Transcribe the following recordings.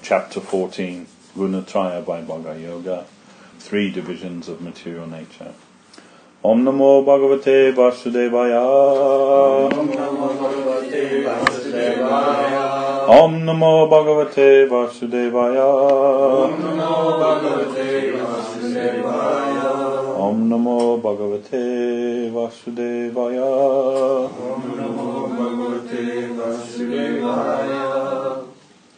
Chapter 14, Gunatraya by Bhagavad Yoga, 3 divisions of material nature. Om Namo Bhagavate Vasudevaya. Om Namo Bhagavate Vasudevaya. Om Namo Bhagavate Vasudevaya. Om Namo Bhagavate Vasudevaya. Om Namo Bhagavate Vasudevaya. Om Namo Bhagavate Vasudevaya.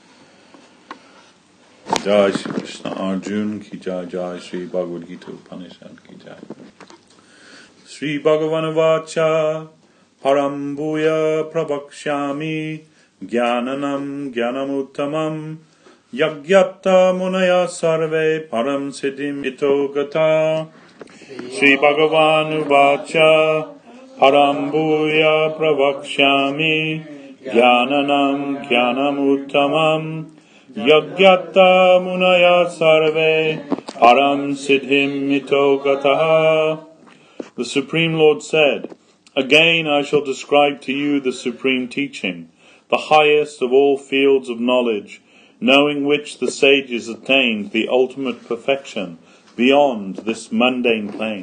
Jai Shri Krishna Arjun ki jai, Jai Shri Bhagavad Gita Upanishad ki jai. Shri Bhagavan Vacha Parambuya Prabhakshyami Jnananam Jnanamuttamam Yagyapta Munaya Sarve Param Siddhim Ito Gata. Shri Bhagavan Vacha Parambuya Prabhakshyami Jnananam Jnanamuttamam Yagyata Munaya Sarve Param Siddhim Ito Gataha. The Supreme Lord said, "Again I shall describe to you the supreme teaching, the highest of all fields of knowledge, knowing which the sages attained the ultimate perfection beyond this mundane plane.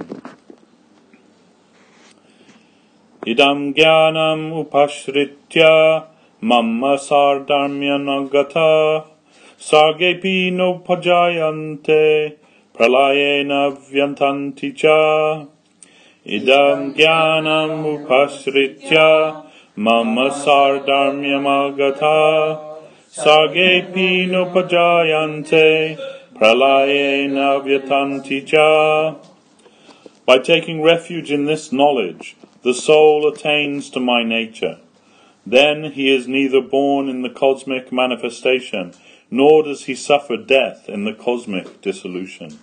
Idam jnanam upashritya mamma sardharmya nagata sargepi nopajayante pralayena vyantanti cha. Idam jnanam upashritya mamma sardharmya magata sargepi nopajayante pralayena vyantanti cha." By taking refuge in this knowledge, the soul attains to my nature. Then he is neither born in the cosmic manifestation, nor does he suffer death in the cosmic dissolution.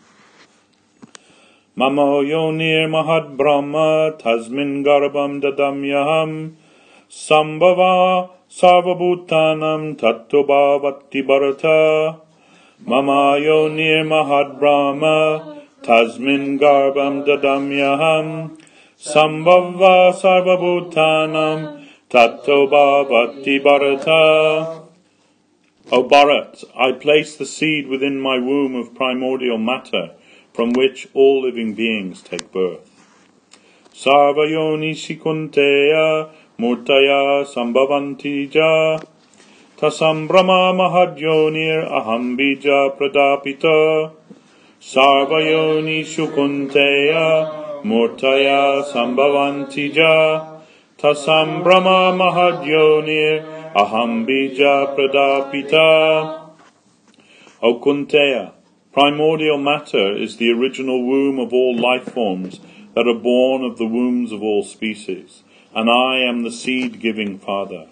Mamo yonir mahad brahma tasmin garbham dadamyaham sambhava sarvabhutanam tatto bhavati bharata. Mama yonir mahad brahma tasmin garbham dadamyaham sambhava sarvabhutanam Tatto bhavati bharata. O Bharat, I place the seed within my womb of primordial matter, from which all living beings take birth. Sarva yoni sikunteya murtaya sambhavanti ja tasam brahma mahadyonir aham bija pradapita. Sarva yoni sikunteya murtaya sambhavanti ja Tasam Brahma Mahadyonir Aham Bija Pradapita. O Kunteya, primordial matter is the original womb of all life forms that are born of the wombs of all species, and I am the seed-giving father.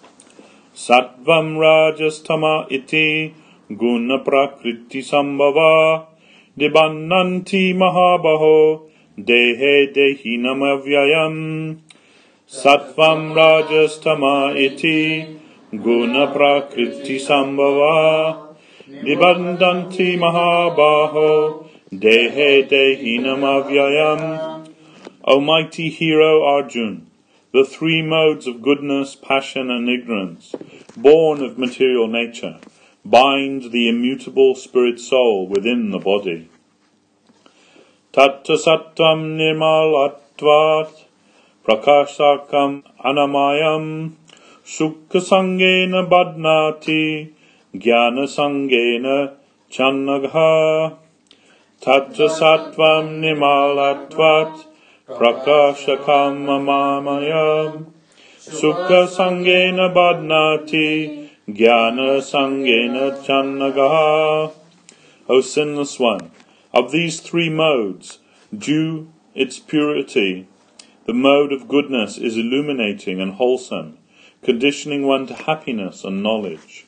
Sattvam Rajastama iti Guna Prakriti Sambhava Dibannanti Mahabaho Dehe Dehinam Avyayam. Sattvam Rajastama iti Guna Prakriti Sambhava Nibandanti Mahabaho Dehe Dehinam Avyayam. O mighty hero Arjun, the 3 modes of goodness, passion and ignorance, born of material nature, bind the immutable spirit soul within the body. Tatta Sattvam Nirmalatvat Prakashakam anamayam Sukha sangena badnati Jnana sangena channagha. Tattva sattvam nimalatvat Prakashakam amamayam Sukha sangena badnati Jnana sangena channagha. O sinless one, of these 3 modes, due its purity, the mode of goodness is illuminating and wholesome, conditioning one to happiness and knowledge.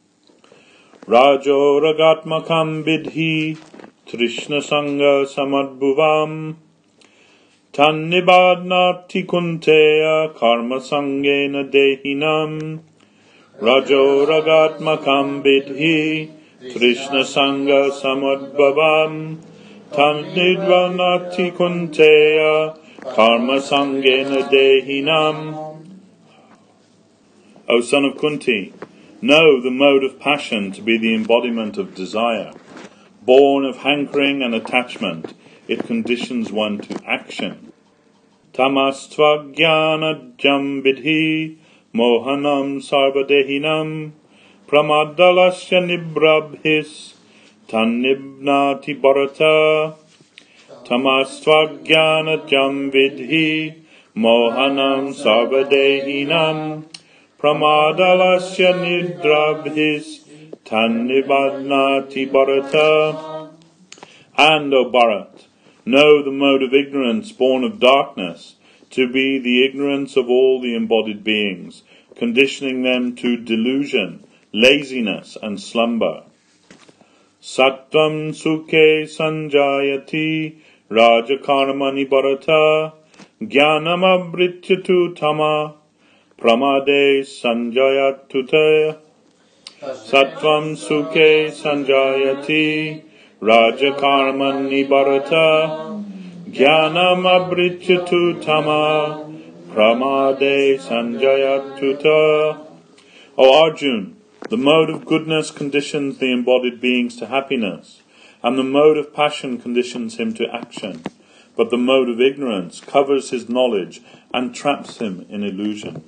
Rajo ragatmakam vidhi trishna sanga samadbhuvam tannibadnati kunteya karma sangena dehinam. Rajo ragatmakam vidhi trishna sanga samadbhuvam tannibadnati kunteya Karma sangena dehinam. O son of Kunti, Know the mode of passion to be the embodiment of desire. Born of hankering and attachment, it conditions one to action. Tamastva jnana jam vidhi mohanam sarvadehinam pramadalasya nibrabhis tannibnati bharata. Tamastva jnana jam vidhi mohanam sarvadehinam pramadalasya nidrabhis tannibadnati bharata. And, O Bharat, know the mode of ignorance born of darkness to be the ignorance of all the embodied beings, conditioning them to delusion, laziness, and slumber. Sattvam sukhe sanjayati rajakarmani bharata jnanam abrityatu tama pramade sanjayatute. Sattvam sukhe sanjayati rajakarmani bharata jnanam abrityatu tama pramade sanjayatuta. O Arjun, the mode of goodness conditions the embodied beings to happiness, and the mode of passion conditions him to action, but the mode of ignorance covers his knowledge and traps him in illusion.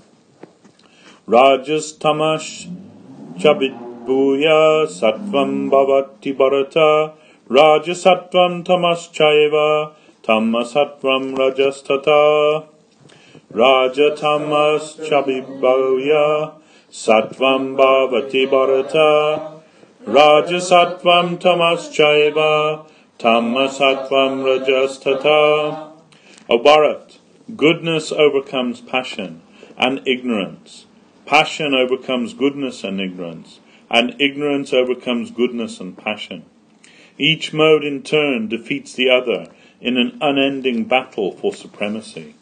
Rajas tamash chabidbhuya sattvam bhavati bharata rajasattvam tamaschaiva tamasattvam rajastata. Rajatamas chabidbhuya sattvam bhavati bharata rajasattvam tamaschaiva tamasattvam rajastata. O Bharat, goodness overcomes passion and ignorance. Passion overcomes goodness and ignorance overcomes goodness and passion. Each mode in turn defeats the other in an unending battle for supremacy.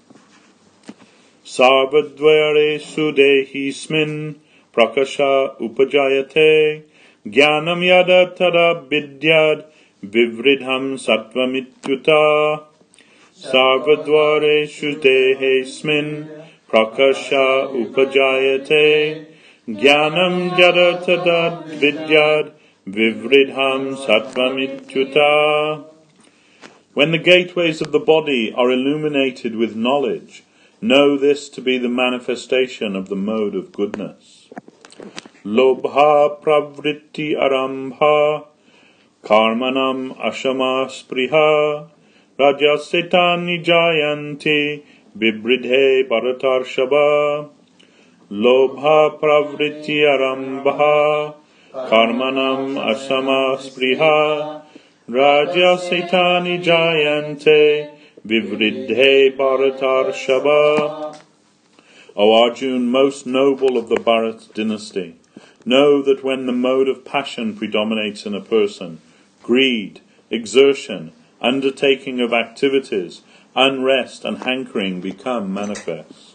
Sarvadvayaresu dehismin prakasha upajayate jnanam yada tada vidyad vivridham sattvamityuta. Sarvadvayaresu dehismin prakasha upajayate jnanam yada tada vidyad vivridham sattvamityuta. When the gateways of the body are illuminated with knowledge, know this to be the manifestation of the mode of goodness. Lobha pravritti arambha karmanam ashama spriha rajasetani jayanti vibridhe bharatarshava. Lobha pravritti arambha karmanam ashama spriha rajasetani jayante vivridhe bharatarshava. O Arjun, most noble of the Bharat dynasty, know that when the mode of passion predominates in a person, greed, exertion, undertaking of activities, unrest and hankering become manifest.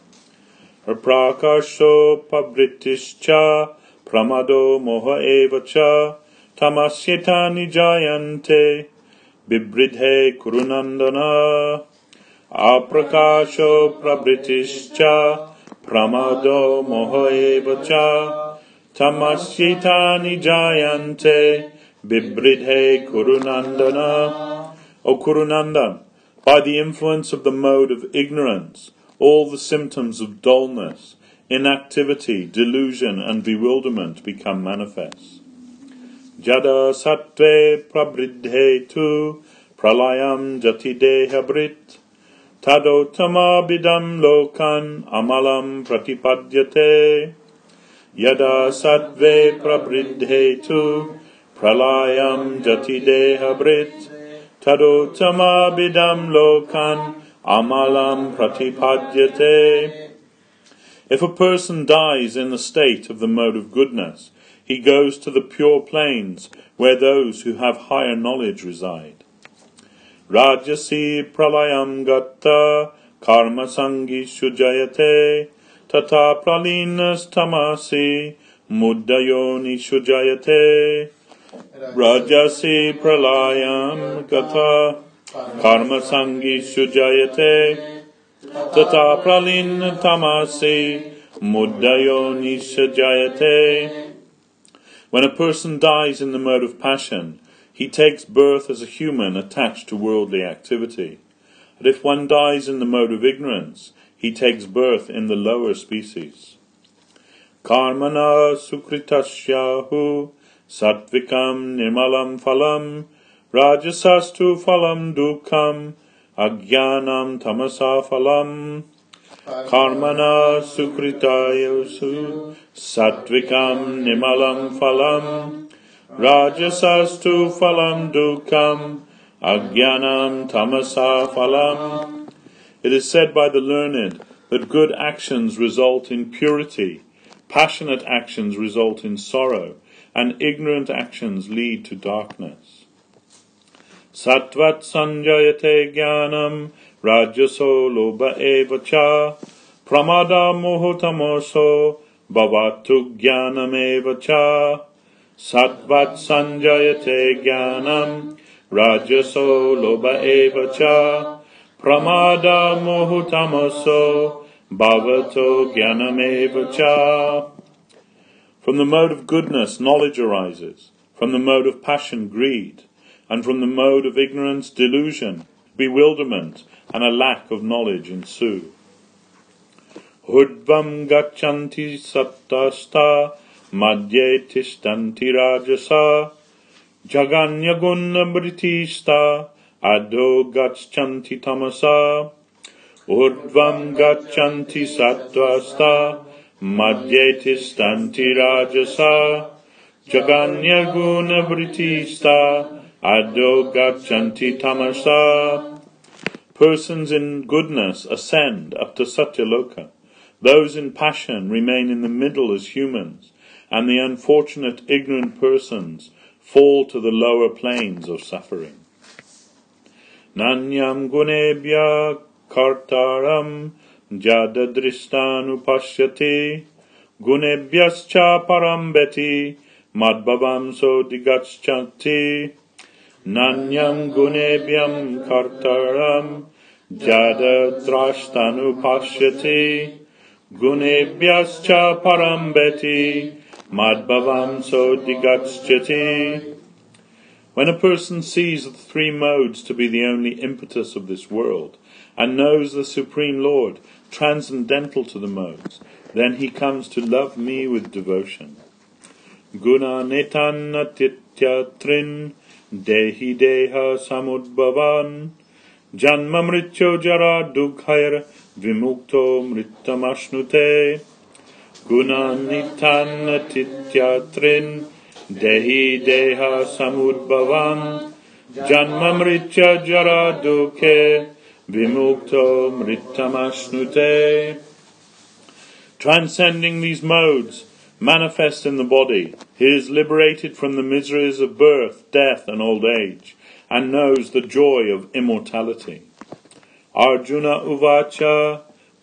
Prakasho pabritishcha pramado moha evacha tamasyetani jayante bibridhe kurunandana. Aprakasho prabritischa pramado moha evacha tamasyetani jayante bibridhe kurunandana. O Kurunandan, by the influence of the mode of ignorance, all the symptoms of dullness, inactivity, delusion and bewilderment become manifest. Jada sattve prabridhe tu pralayam jati deha brit tadotama bidam lokan amalam pratipadyate. Yada sattve prabridhe tu pralayam jati deha brit tadotama bidam lokan amalam pratipadyate. If a person dies in the state of the mode of goodness, he goes to the pure plains where those who have higher knowledge reside. Rajasi pralayam gatta karma sangi shujayate tata pralinas tamasi muddayoni shujayate. Rajasi pralayam gatta karma sangi shujayate tata pralin tamasi Mudayo Nishajayate. When a person dies in the mode of passion, he takes birth as a human attached to worldly activity. But if one dies in the mode of ignorance, he takes birth in the lower species. Karmana sukritasyahu sattvikam nirmalam phalam rajasastu phalam dukkam ajnanam tamasa phalam. Karmana sukritayasu sattvikam nirmalam phalam rajasastu phalam dukkam ajnanam tamasa phalam. It is said by the learned that good actions result in purity, passionate actions result in sorrow, and ignorant actions lead to darkness. Sattvat sanjayate jnanam rajaso lobha eva cha pramada mohotamoso bhavatu jnanam eva cha. Sattvat sanjayate jnanam rajaso lobha eva cha pramada mohutamaso bhavato jnanameva cha. From the mode of goodness, knowledge arises. From the mode of passion, greed. And from the mode of ignorance, delusion, bewilderment, and a lack of knowledge ensue. Urdvam gacchanti sattasta madhye tishtanti rajasa jaganya britista Adho gacchanti tamasa urdvam gacchanti sattvasta madhye tishtanti rajasa jaganya guna vritista adho gacchanti tamasa. Persons in goodness ascend up to Satyaloka. Those in passion remain in the middle as humans, and the unfortunate ignorant persons fall to the lower planes of suffering. Nanyam gunebhya kartaram jadadristanu pashyati gunebhyascha parambeti madbhavam so digacchanti. Nanyam gunebhyam kartaram jadadrastanu pashyati gunebhyascha parambeti madbhavam so digacchanti. When a person sees the three modes to be the only impetus of this world, and knows the Supreme Lord, transcendental to the modes, then he comes to love me with devotion. Guna netanna tityatrin dehi deha samudbhavan janma mrityo jara dukhair vimukto mrittamashnute. Guna netanna tityatrin Dehi deha samudbhavam janma mritya jara dukhe vimukto mrittamashnute. Transcending these modes, manifest in the body, he is liberated from the miseries of birth, death, and old age, and knows the joy of immortality. Arjuna uvacha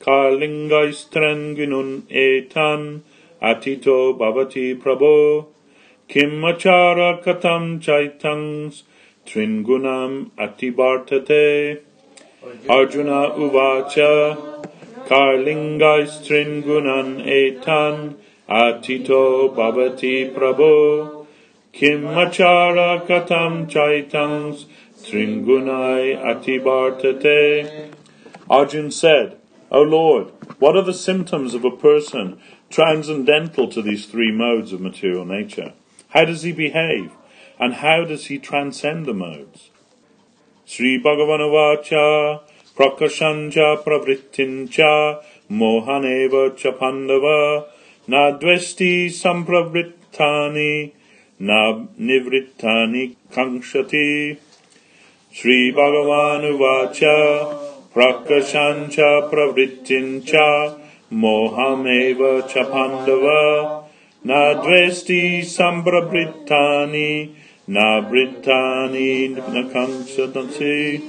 karlingaistranginun etan atito bhavati prabho Kim achara katam chaitangs tringunam atibartate. Arjuna uvacha karlingais tringunan etan atito bhavati prabho kim achara katam chaitangs tringunai atibartate. Arjun said, O Lord, what are the symptoms of a person transcendental to these three modes of material nature? How does he behave? And how does he transcend the modes? Sri Bhagavanovacha prakashanja pravrittincha mohaneva cha pandava na dvesti sampravrittani na nivrittani kankshati. Sri Bhagavanovacha prakashanja pravrittincha mohameva cha pandava na dvesti sambrabritani na brittani na kanksatansi.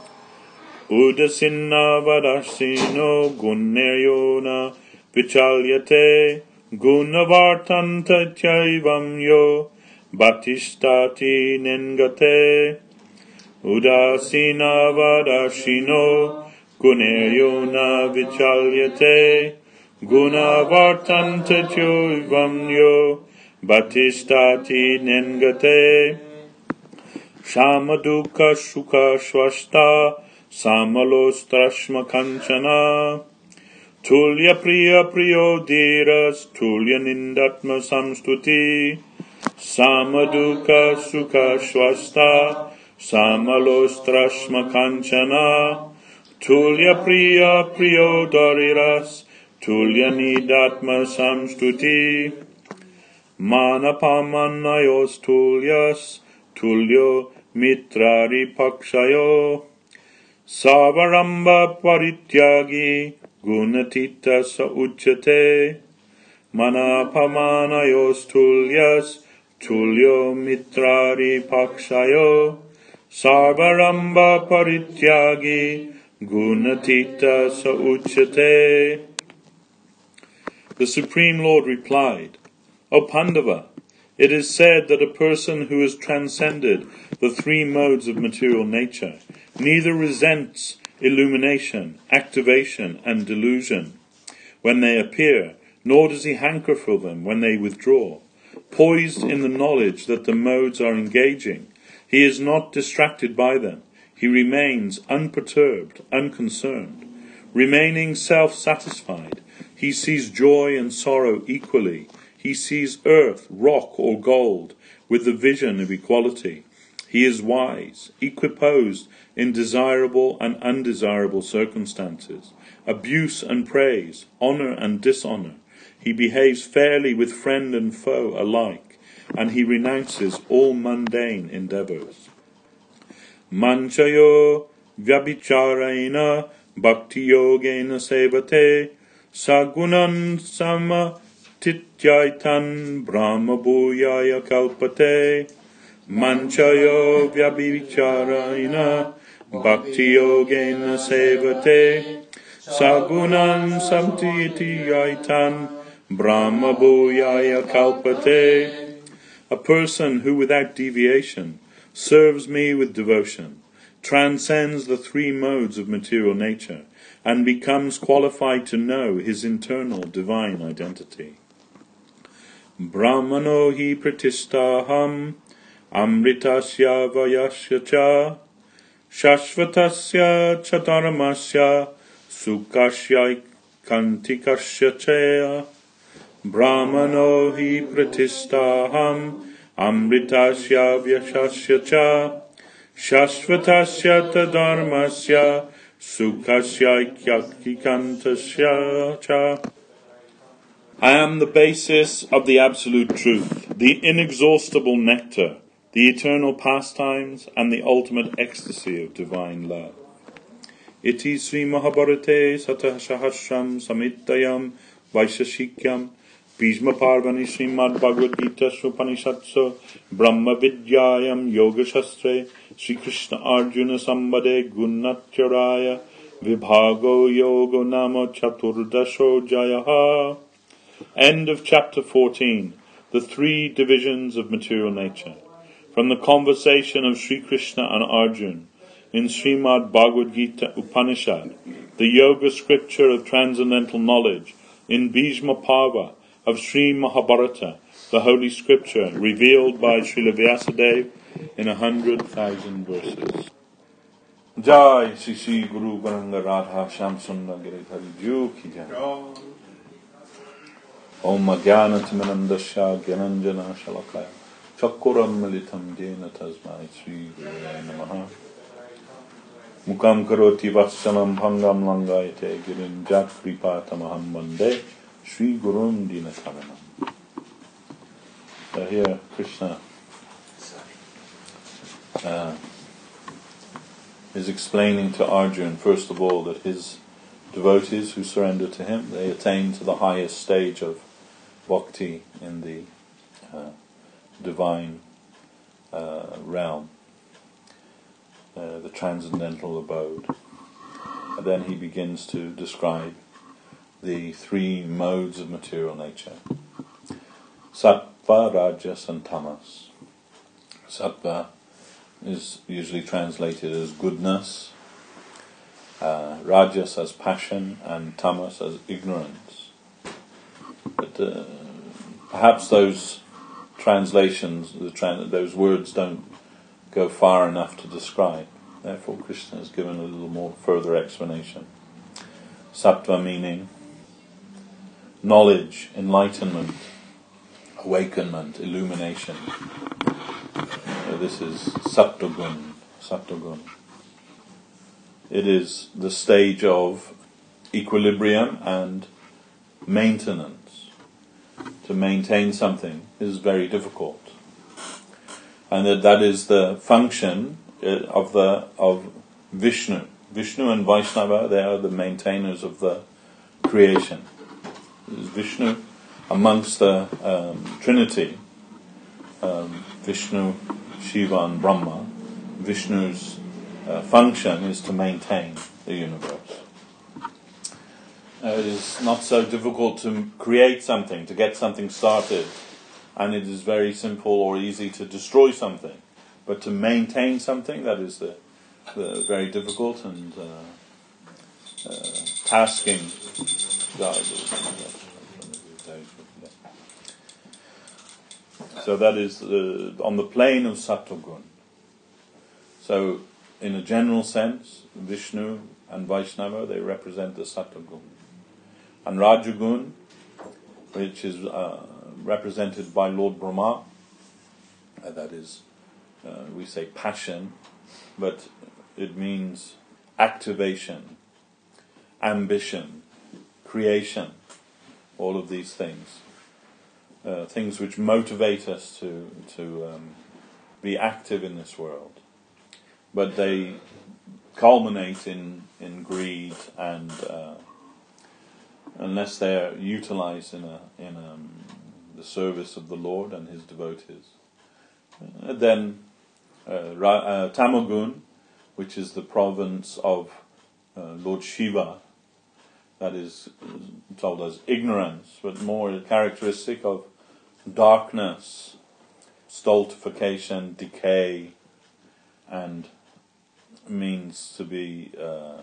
Udasinna vadasino gunneyona vichalyate gunavartanta chaivam yo bhattistati nengate. Udasina vadashino gunneyona vichalyate guna vartanta choivamyo batistati nengate shamaduka shuka swasta samalostrashma kanchana tulya priya priyo dhiras tulya nindatma samstuti samaduka sukha swasta samalostrashma kanchana tulya priya priyo dhariras tulya nidatma samstuti manapamanayos tulyas tulyo mitrari pakshayo savaramba parityagi gunatita sa uchate manapamanayos tulyas tulyo mitrari pakshayo savaramba parityagi gunatita sa uchate. The Supreme Lord replied, O Pandava, it is said that a person who has transcended the three modes of material nature neither resents illumination, activation, and delusion when they appear, nor does he hanker for them when they withdraw. Poised in the knowledge that the modes are engaging, he is not distracted by them. He remains unperturbed, unconcerned. Remaining self-satisfied, he sees joy and sorrow equally. He sees earth, rock, or gold with the vision of equality. He is wise, equiposed in desirable and undesirable circumstances, abuse and praise, honor and dishonor. He behaves fairly with friend and foe alike, and he renounces all mundane endeavors. Manchayo vyabhicharaina bhakti yogena sevate sagunan sama tityaitan brahma bhuyaya kalpate manchayo vyabhicharaina bhakti yogena sevate sagunan samtityaitan brahma bhuyaya kalpate. A person who without deviation serves me with devotion, transcends the three modes of material nature, and becomes qualified to know his internal divine identity. Brahmano hi pratistaham amritasya vayasya cha shashvatasya chadaramasya sukashya kantikasya cha Brahmano hi pratistaham amritasya vyashasya cha shashvatasya tadharmasya sukasya kyakikantasya cha. I am the basis of the absolute truth, the inexhaustible nectar, the eternal pastimes, and the ultimate ecstasy of divine love. Iti Sri Mahabharate Satahashahashram Samitayam Vaishashikyam Bhishma Parvani Srimad Bhagavad Gita Upanishatsu Brahma Vidyayam Yoga Shastre Sri Krishna Arjuna Sambade Gunatyaraya Vibhago Yogo Nama Chaturdasho Jayaha. End of chapter 14. The three divisions of material nature. From the conversation of Sri Krishna and Arjuna in Srimad Bhagavad Gita Upanishad, the yoga scripture of transcendental knowledge, in Bhishma Parva of Sri Mahabharata, the holy scripture revealed by Srila Vyasadeva in 100,000 verses. Jai Sri Sri Guru Garanga Radha Shamsundar Giridhari Ju Ki Jai. Om Jnana Timirandasya Gyananjana Shalakaya Chakuram Militam Jena Tasmai Sri Gurave Namaha. Mukam Karoti Vasalam Bhangam Langayate Girin Jat Kripatamaham Vande Sri Gurun Dinataranam. So here Krishna is explaining to Arjuna, first of all, that his devotees who surrender to him, they attain to the highest stage of bhakti in the divine realm, the transcendental abode. And then he begins to describe the three modes of material nature: sattva, rajas, and tamas. Sattva is usually translated as goodness, rajas as passion, and tamas as ignorance. But perhaps those translations, those words don't go far enough to describe. Therefore, Krishna has given a little more further explanation. Sattva meaning knowledge, enlightenment, awakenment, illumination. So this is Sattva-gun. It is the stage of equilibrium and maintenance. To maintain something is very difficult, and that is the function of Vishnu. Vishnu and Vaishnava, they are the maintainers of the creation. Vishnu amongst the Trinity, Vishnu, Shiva and Brahma. Vishnu's function is to maintain the universe. It is not so difficult to create something, to get something started, and it is very simple or easy to destroy something. But to maintain something, that is the very difficult and tasking job. So that is on the plane of Sattva-gun. So, in a general sense, Vishnu and Vaishnava, they represent the Sattva-gun. And Rajagun, which is represented by Lord Brahma, that is, we say passion, but it means activation, ambition, creation, all of these things. Things which motivate us to be active in this world. But they culminate in greed and unless they are utilized in the service of the Lord and His devotees. Then Tamagun, which is the province of Lord Shiva, that is told as ignorance, but more characteristic of darkness, stultification, decay, and means to be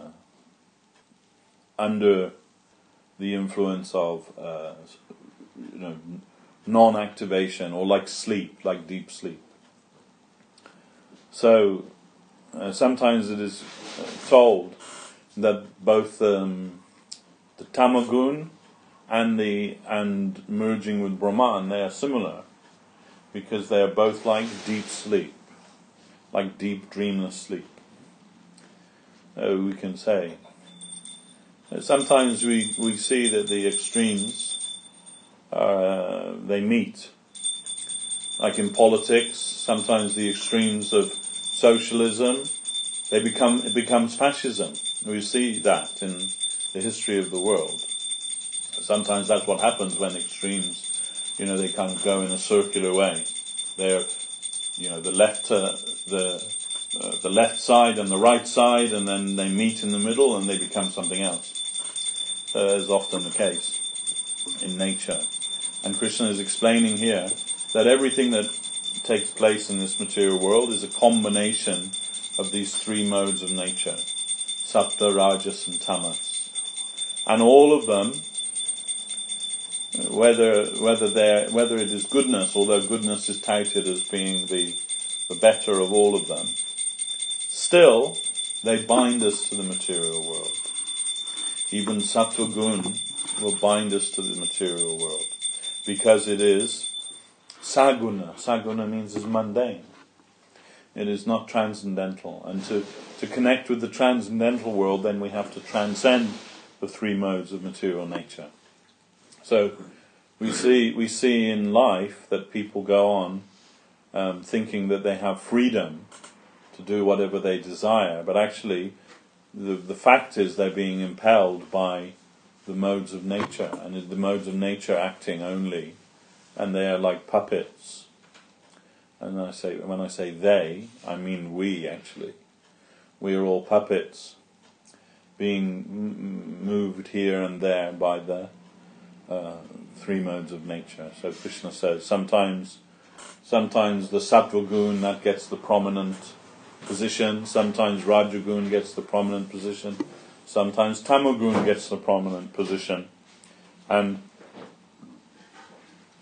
under the influence of non-activation, or like sleep, like deep sleep. So sometimes it is told that both the Tamagun and merging with Brahman, they are similar, because they are both like deep sleep, like deep dreamless sleep. We can say sometimes we see that the extremes they meet, like in politics. Sometimes the extremes of socialism, it becomes fascism. We see that in the history of the world. Sometimes that's what happens when extremes, they kind of go in a circular way. They're, the left side and the right side, and then they meet in the middle and they become something else. As often the case in nature. And Krishna is explaining here that everything that takes place in this material world is a combination of these three modes of nature: Sattva, Rajas and Tamas. And all of them, whether it is goodness, although goodness is touted as being the better of all of them, still they bind us to the material world. Even Sattva Gun will bind us to the material world, because it is saguna. Saguna means is mundane. It is not transcendental. And to connect with the transcendental world, then we have to transcend the three modes of material nature. So we see in life that people go on thinking that they have freedom to do whatever they desire, but actually the fact is they're being impelled by the modes of nature, and the modes of nature acting only, and they are like puppets. And when I say they, I mean we actually. We are all puppets being moved here and there by the three modes of nature. So Krishna says sometimes the Sattva Gun, that gets the prominent position, sometimes Rajagun gets the prominent position, sometimes Tamagun gets the prominent position, and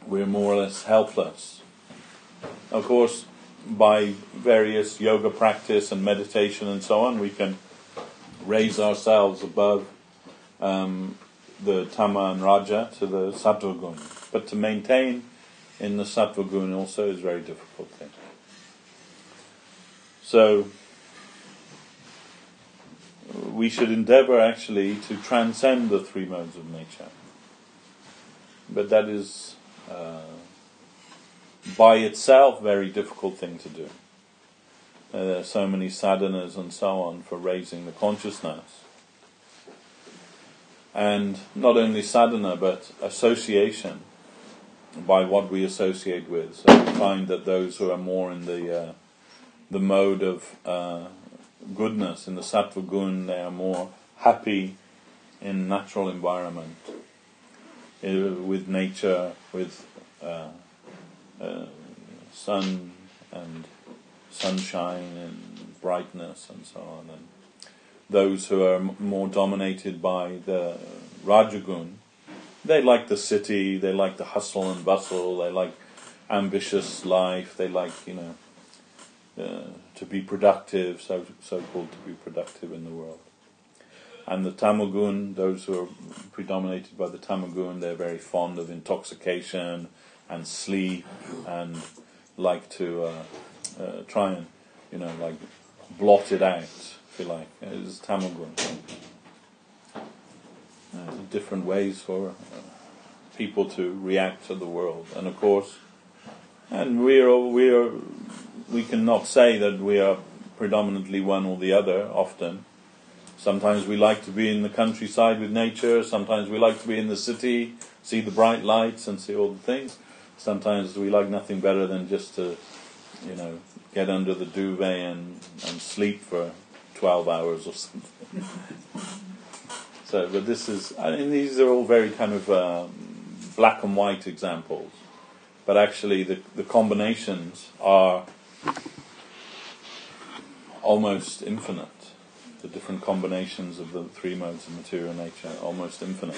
we're more or less helpless. Of course, by various yoga practice and meditation and so on, we can raise ourselves above the Tama and Raja to the Sattva Gun. But to maintain in the Sattva Gun also is a very difficult thing. So we should endeavor actually to transcend the three modes of nature. But that is by itself very difficult thing to do. There are so many sadhanas and so on for raising the consciousness. And not only sadhana but association by what we associate with. So we find that those who are more in the mode of goodness, in the Sattva Gun, they are more happy in natural environment, with nature, with sun and sunshine and brightness and so on. And those who are more dominated by the Rajagun, they like the city, they like the hustle and bustle, they like ambitious life, they like, to be productive, so-called to be productive in the world. And the Tamagun, those who are predominated by the Tamagun, they're very fond of intoxication and sleep and like to try and, like blot it out, if you like. It's Tamagun. Different ways for people to react to the world. And of course, and we cannot say that we are predominantly one or the other often. Sometimes we like to be in the countryside with nature, sometimes we like to be in the city, see the bright lights and see all the things. Sometimes we like nothing better than just to, get under the duvet and sleep for 12 hours or something. So, but these are all very kind of black and white examples. But actually the combinations are almost infinite. The different combinations of the three modes of material nature are almost infinite.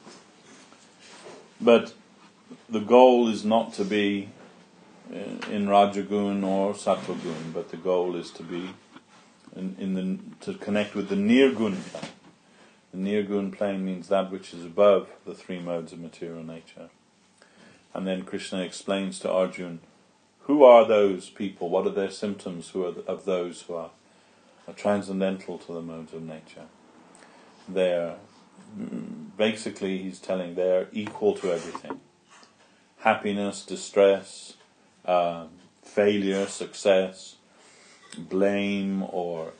But the goal is not to be in Rajagun or Sattvagun, but the goal is to be to connect with the Nirgun plane. The Nirgun plane means that which is above the three modes of material nature. And then Krishna explains to Arjuna, who are those people, what are their symptoms of those who are transcendental to the modes of nature. They're, basically he's telling, they're equal to everything. Happiness, distress, failure, success, blame, or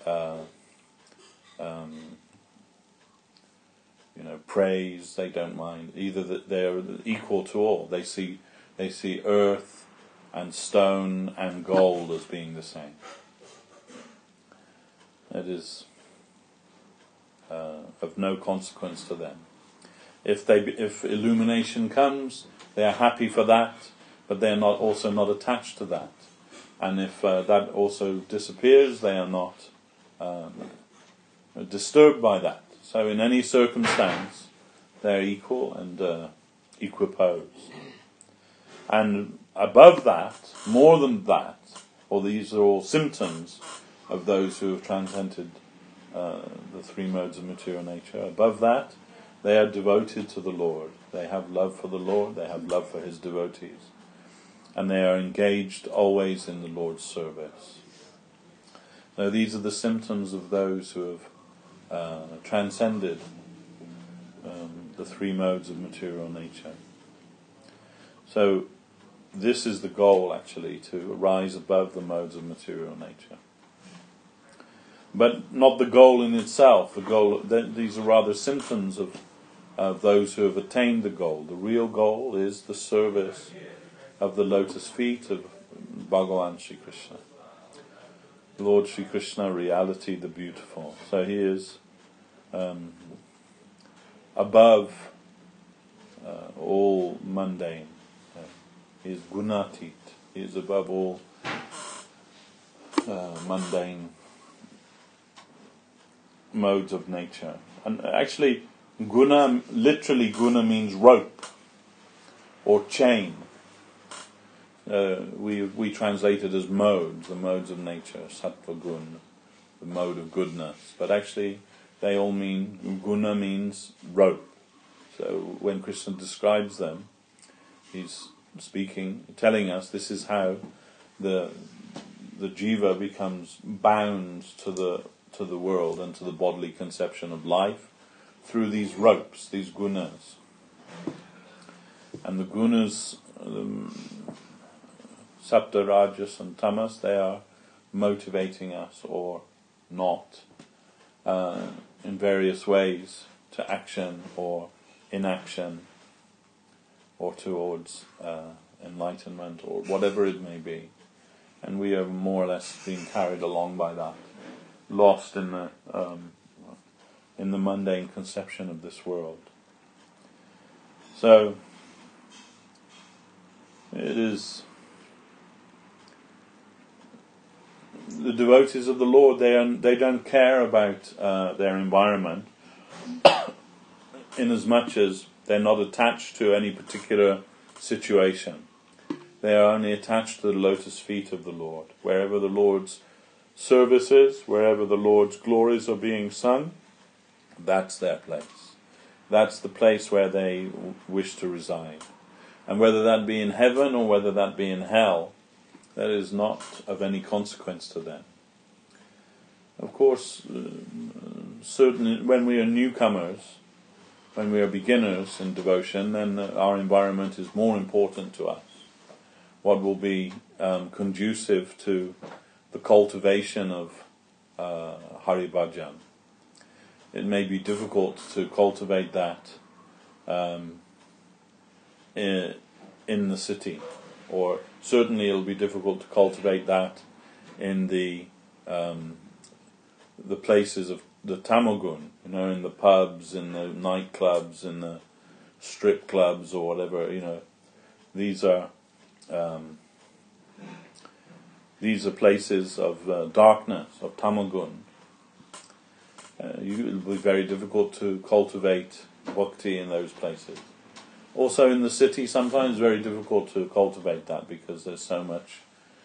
praise, they don't mind. Either that they're equal to all. They see earth and stone and gold as being the same. It is of no consequence to them. If illumination comes, they are happy for that, but they are also not attached to that. And if that also disappears, they are not disturbed by that. So in any circumstance, they are equal and equiposed. And above that, more than that, or these are all symptoms of those who have transcended the three modes of material nature. Above that, they are devoted to the Lord. They have love for the Lord, they have love for His devotees. And they are engaged always in the Lord's service. So these are the symptoms of those who have transcended the three modes of material nature. So this is the goal, actually, to rise above the modes of material nature. But not the goal in itself. These are rather symptoms of those who have attained the goal. The real goal is the service of the lotus feet of Bhagavan Sri Krishna. Lord Sri Krishna, reality the beautiful. So he is above all mundane. He is gunatit. He is above all mundane modes of nature. And actually, literally guna means rope or chain. we translate it as modes, the modes of nature, sattva gun, the mode of goodness. But actually, they all mean, guna means rope. So when Krishna describes them, he's telling us this is how the jiva becomes bound to the world and to the bodily conception of life through these ropes, these gunas. And the gunas, sapta, rajas and tamas, they are motivating us or not in various ways to action or inaction or towards enlightenment or whatever it may be. And we are more or less being carried along by that, lost in the mundane conception of this world. So it is the devotees of the Lord. They don't care about their environment, inasmuch as they're not attached to any particular situation. They are only attached to the lotus feet of the Lord. Wherever the Lord's service is, wherever the Lord's glories are being sung, that's their place. That's the place where they wish to reside. And whether that be in heaven or whether that be in hell, that is not of any consequence to them. Of course, certainly when we are newcomers, when we are beginners in devotion, then our environment is more important to us. What will be conducive to the cultivation of Hari Bhajan. It may be difficult to cultivate that in the city, or certainly it'll be difficult to cultivate that in the places of the Tamagun, in the pubs, in the nightclubs, in the strip clubs, or whatever. These are places of darkness, of Tamagun. It will be very difficult to cultivate bhakti in those places. Also in the city, sometimes very difficult to cultivate that because there's so much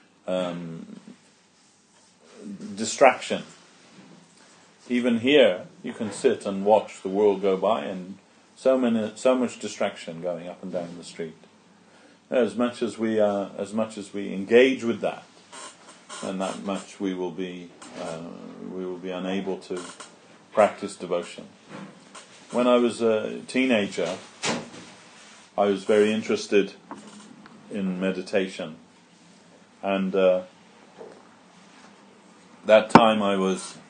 distraction. Even here, you can sit and watch the world go by, and so much distraction going up and down the street. As much as we engage with that, and that much we will be unable to practice devotion. When I was a teenager, I was very interested in meditation, and that time I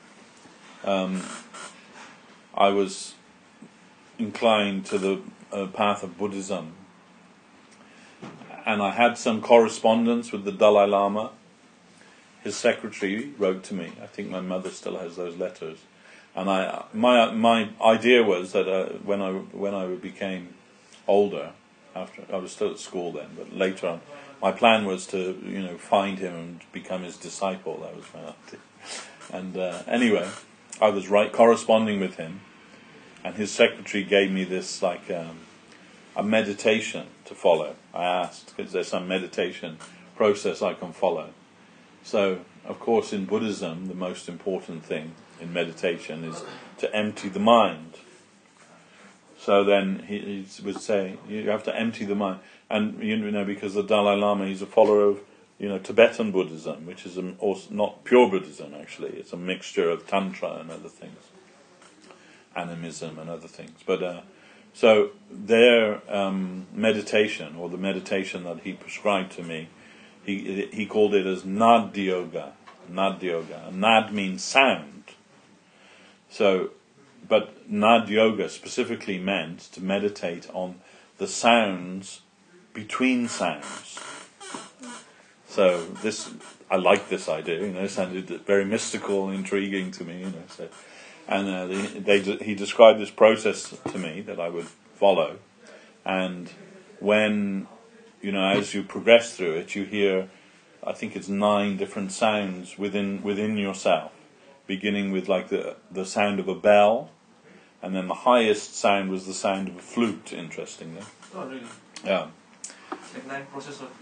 was inclined to the path of Buddhism, and I had some correspondence with the Dalai Lama. His secretary wrote to me. I think my mother still has those letters. And my idea was that when I became older, after I was still at school then, but later on, my plan was to find him and become his disciple. That was my idea. And anyway, I was corresponding with him, and his secretary gave me this a meditation to follow. I asked, is there some meditation process I can follow? So, of course, in Buddhism, the most important thing in meditation is to empty the mind. So then he would say, you have to empty the mind. And, because the Dalai Lama, he's a follower of, Tibetan Buddhism, which is also not pure Buddhism, actually. It's a mixture of Tantra and other things. Animism and other things. But, so their meditation, or the meditation that he prescribed to me, he called it as Nad Yoga. Nad Yoga. And Nad means sound. So, but Nad Yoga specifically meant to meditate on the sounds between sounds. So I like this idea. It sounded very mystical and intriguing to me. So, and he described this process to me that I would follow, and when as you progress through it, you hear, I think it's 9 different sounds within yourself, beginning with the sound of a bell, and then the highest sound was the sound of a flute, interestingly. Oh, really? Yeah. Like 9 process of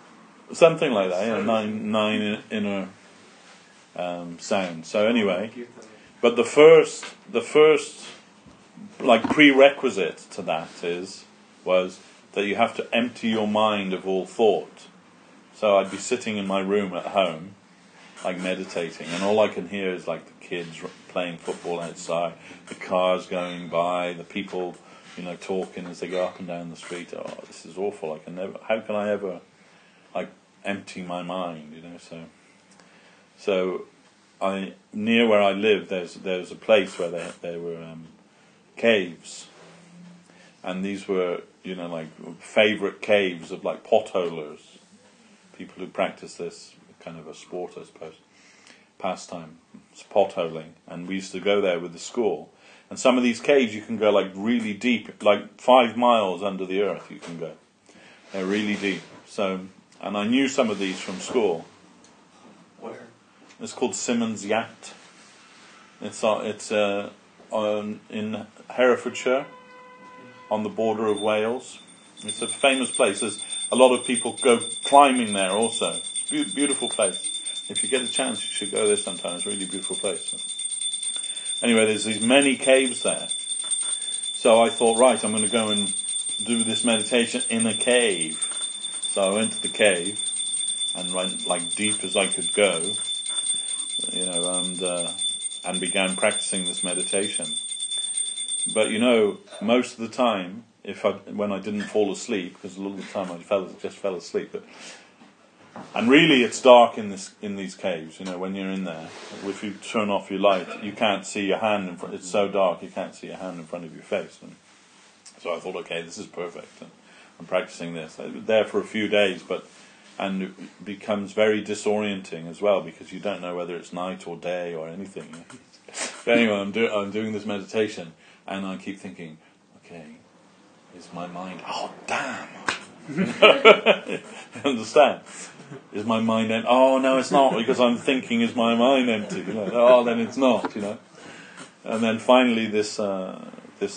something like that. Nine inner sounds. So anyway, but the first like prerequisite to that was that you have to empty your mind of all thought. So I'd be sitting in my room at home, like meditating, and all I can hear is like the kids playing football outside, the cars going by, the people, talking as they go up and down the street. Oh, this is awful. How can I ever, like, empty my mind, So near where I live, there's a place where there were caves, and these were, like favourite caves of like potholers, people who practice this kind of a sport, I suppose, pastime, it's potholing, and we used to go there with the school. And some of these caves you can go like really deep, like 5 miles under the earth you can go. They're really deep. So, and I knew some of these from school. Where? It's called Simmons Yacht. It's in Herefordshire, on the border of Wales. It's a famous place. There's a lot of people go climbing there also. It's a beautiful place. If you get a chance, you should go there sometime. It's a really beautiful place. Anyway, there's these many caves there. So I thought, right, I'm going to go and do this meditation in a cave. So I went to the cave and went like deep as I could go, and began practicing this meditation. But most of the time, when I didn't fall asleep, because a lot of the time I just fell asleep. And really, it's dark in these caves. When you're in there, if you turn off your light, you can't see your hand in front. It's so dark, you can't see your hand in front of your face. And so I thought, okay, this is perfect. And I'm practicing this. I was there for a few days, and it becomes very disorienting as well, because you don't know whether it's night or day or anything. But anyway, I'm doing this meditation, and I keep thinking, okay, is my mind? Oh, damn! Understand? Is my mind empty? Oh, no, it's not, because I'm thinking, is my mind empty? Oh, then it's not, And then finally this a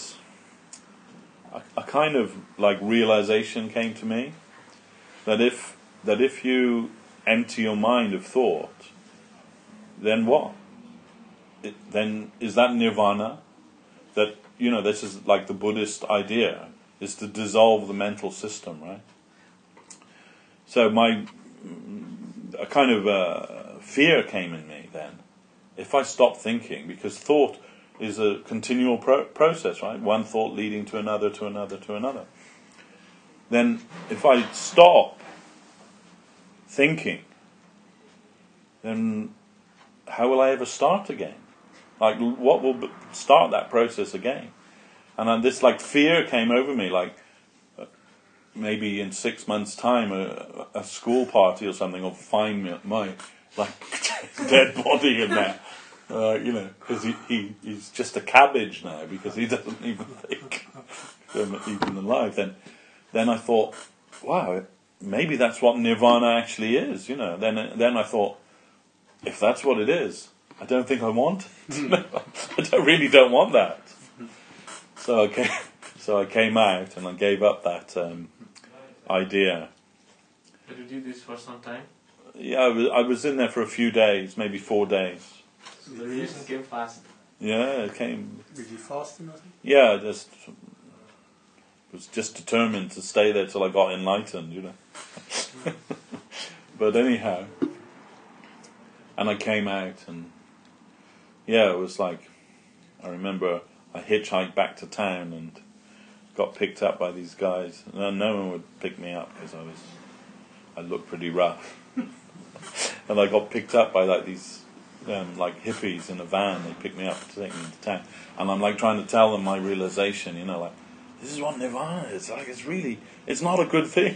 kind of like realization came to me that if you empty your mind of thought, then what? Then is that nirvana? That, this is like the Buddhist idea, is to dissolve the mental system, right? So a kind of fear came in me then. If I stop thinking, because thought is a continual process, right? One thought leading to another, to another, to another. Then if I stop thinking, then how will I ever start again? Like, what will start that process again? And then this like fear came over me, like maybe in 6 months' time a school party or something will find me my like dead body in there, because he's just a cabbage now, because he doesn't even think I'm even alive. Then I thought, wow, maybe that's what nirvana actually is. Then I thought, if that's what it is, I don't think I want it. I really don't want that. So I came out and I gave up that idea. Did you do this for some time? Yeah, I was in there for a few days, maybe 4 days. So the reason came fast. Yeah, it came. Did you fast or nothing? Yeah, I was just determined to stay there till I got enlightened, But anyhow, and I came out, and yeah, it was like, I remember I hitchhiked back to town and got picked up by these guys. No one would pick me up because I looked pretty rough. And I got picked up by like these like hippies in a van. They picked me up to take me into town, and I'm like trying to tell them my realization. Like, this is what nirvana is. Like, it's not a good thing.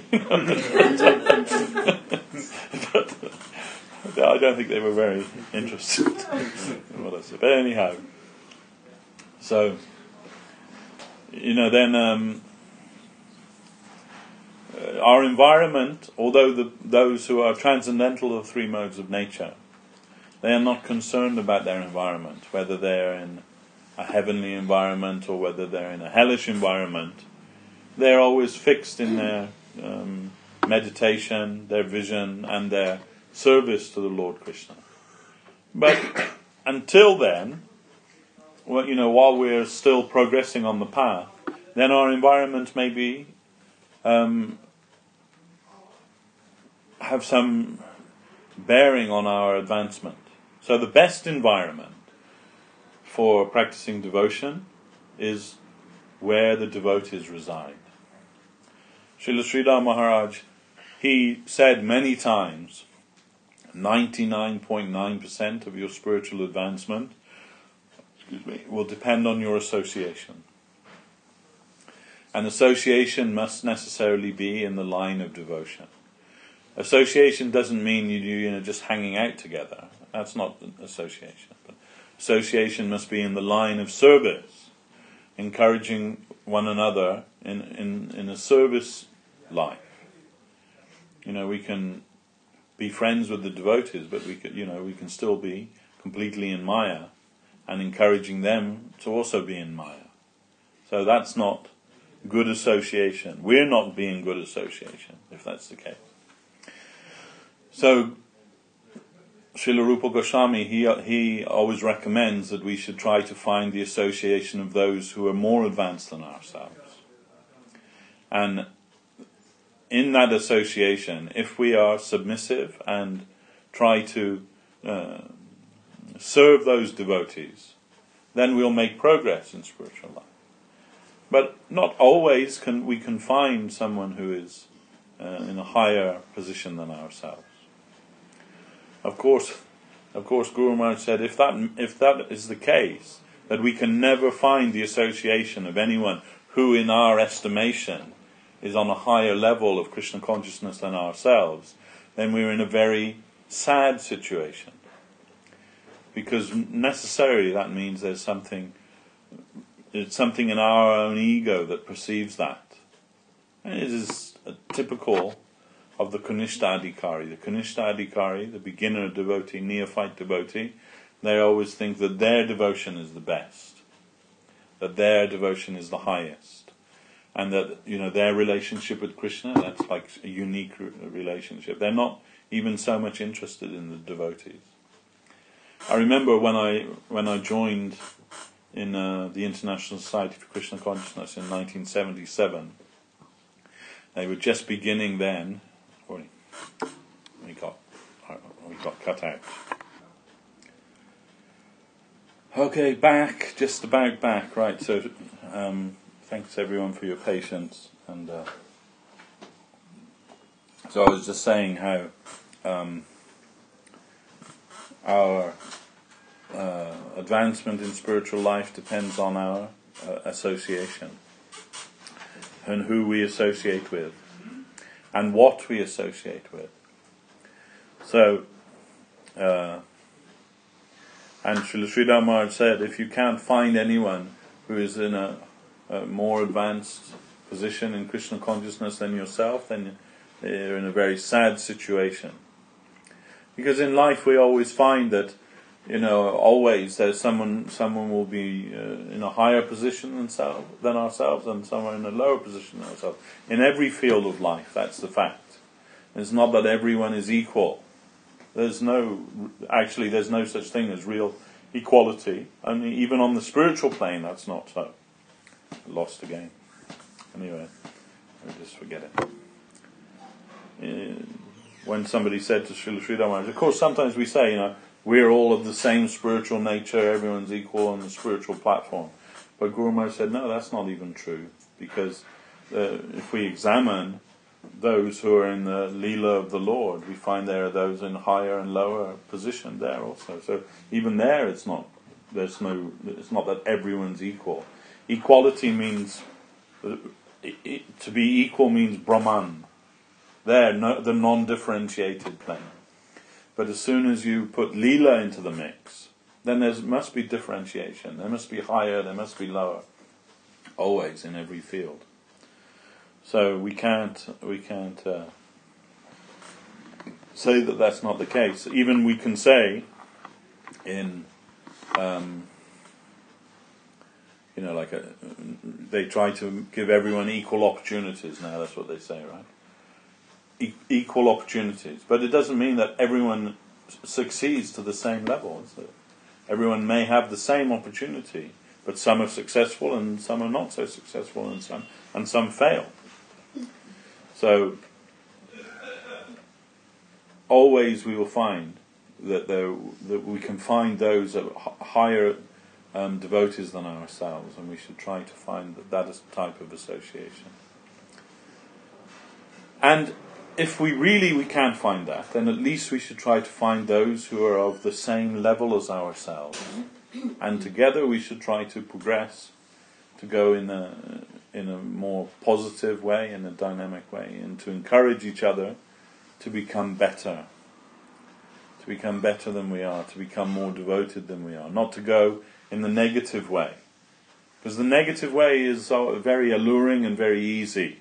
But I don't think they were very interested in what I said. But anyhow, so then our environment, although those who are transcendental of 3 modes of nature, they are not concerned about their environment, whether they're in a heavenly environment or whether they're in a hellish environment. They're always fixed in their meditation, their vision, and their service to the Lord Krishna. But until then, well, while we're still progressing on the path, then our environment may be have some bearing on our advancement. So the best environment for practicing devotion is where the devotees reside. Srila Sridhar Maharaj, he said many times, 99.9% of your spiritual advancement, will depend on your association. And association must necessarily be in the line of devotion. Association doesn't mean you just hanging out together. That's not association. But association must be in the line of service, encouraging one another in a service life. We can be friends with the devotees, but we can still be completely in Maya, and encouraging them to also be in Maya. So that's not good association. We're not being good association, if that's the case. So Srila Rupa Goswami, he always recommends that we should try to find the association of those who are more advanced than ourselves. And in that association, if we are submissive and try to serve those devotees, then we'll make progress in spiritual life. But not always we can find someone who is in a higher position than ourselves. Of course, Guru Maharaj said, if that is the case, that we can never find the association of anyone who, in our estimation, is on a higher level of Krishna consciousness than ourselves, then we're in a very sad situation. Because necessarily that means there's something in our own ego that perceives that. And it is typical of the Kanishta Adhikari. The Kanishta Adhikari, the beginner devotee, neophyte devotee, they always think that their devotion is the best, that their devotion is the highest, and that their relationship with Krishna, that's like a unique relationship. They're not even so much interested in the devotees. I remember when I joined in the International Society for Krishna Consciousness in 1977. They were just beginning then. We got cut out. Okay, just about back, right? So, thanks everyone for your patience. And so I was just saying how our advancement in spiritual life depends on our association and who we associate with and what we associate with. So, and Srila Sridhar Maharaj said, if you can't find anyone who is in a more advanced position in Krishna consciousness than yourself, then you're in a very sad situation. Because in life we always find that, always there's someone will be in a higher position than ourselves, and someone in a lower position than ourselves. In every field of life, that's the fact. It's not that everyone is equal. There's no such thing as real equality. And even on the spiritual plane, that's not so. Lost again. Anyway, I'll just forget it. When somebody said to Srila Sridhar Maharaj, of course sometimes we say, we're all of the same spiritual nature, everyone's equal on the spiritual platform. But Guru Maharaj said, no, that's not even true. Because if we examine those who are in the Leela of the Lord, we find there are those in higher and lower position there also. So even there it's not that everyone's equal. Equality means, to be equal means Brahman. The non-differentiated plane. But as soon as you put Leela into the mix, then there must be differentiation. There must be higher, there must be lower. Always, in every field. So we can't say that that's not the case. Even we can say in, they try to give everyone equal opportunities now, that's what they say, right? equal opportunities. But it doesn't mean that everyone succeeds to the same level. So everyone may have the same opportunity, but some are successful and some are not so successful, and some fail. So always we will find that we can find those higher devotees than ourselves, and we should try to find that as a type of association. And if we can't find that, then at least we should try to find those who are of the same level as ourselves, and together we should try to progress, to go in a more positive way, in a dynamic way, and to encourage each other to become better than we are, to become more devoted than we are, not to go in the negative way, because the negative way is very alluring and very easy.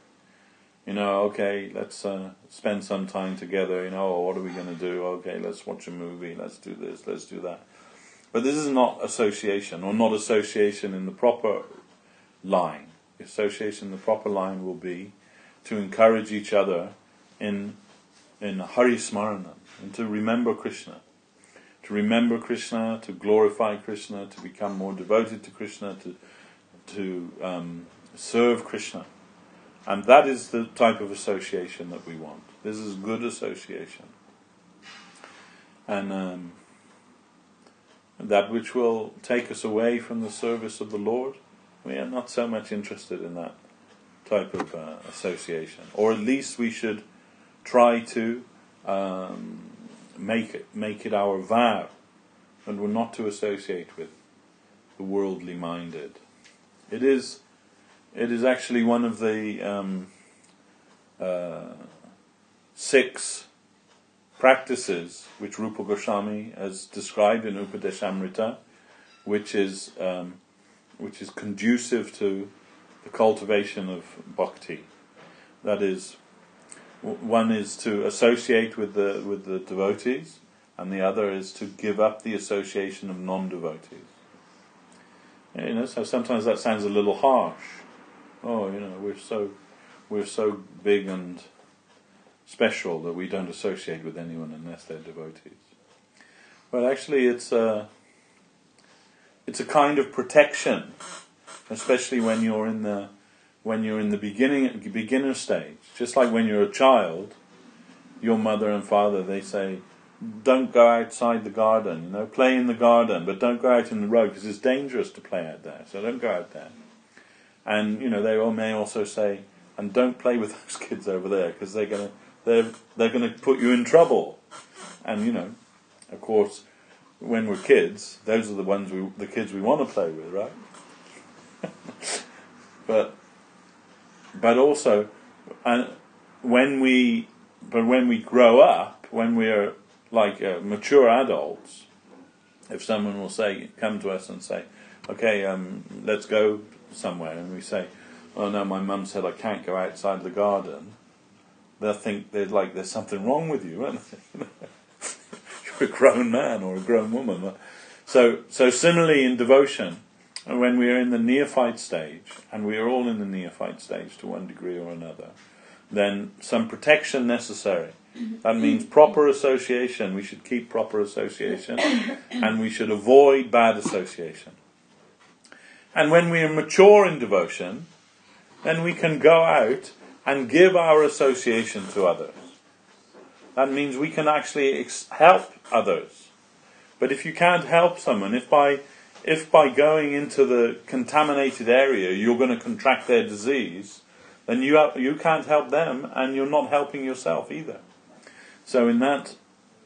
Okay, let's spend some time together, what are we going to do? Okay, let's watch a movie, let's do this, let's do that. But this is not association, or not association in the proper line. Association in the proper line will be to encourage each other in Hari Smarana, and to remember Krishna. To remember Krishna, to glorify Krishna, to become more devoted to Krishna, to serve Krishna. And that is the type of association that we want. This is good association. And that which will take us away from the service of the Lord, we are not so much interested in that type of association. Or at least we should try to make it our vow, and we're not to associate with the worldly minded. It is actually one of the 6 practices which Rupa Goswami has described in Upadeshamrita, which is conducive to the cultivation of bhakti. That is, one is to associate with the devotees, and the other is to give up the association of non-devotees. So sometimes that sounds a little harsh. We're so big and special that we don't associate with anyone unless they're devotees. But actually, it's a kind of protection, especially when you're in the beginner stage. Just like when you're a child, your mother and father, they say, don't go outside the garden, play in the garden, but don't go out in the road because it's dangerous to play out there, so don't go out there. And they may also say, and don't play with those kids over there because they're gonna put you in trouble. And of course, when we're kids, those are the kids we want to play with, right? but also, when we grow up, when we're like mature adults, if someone will come to us and say, okay, let's go somewhere, and we say, oh no, my mum said I can't go outside the garden, they'll think there's something wrong with you, won't they? You're a grown man or a grown woman. So similarly in devotion, when we are in the neophyte stage, and we are all in the neophyte stage to one degree or another, then some protection necessary. That means proper association. We should keep proper association, and we should avoid bad association. And when we are mature in devotion, then we can go out and give our association to others. That means we can actually help others. But if you can't help someone, if by going into the contaminated area you're going to contract their disease, then you can't help them, and you're not helping yourself either. So in that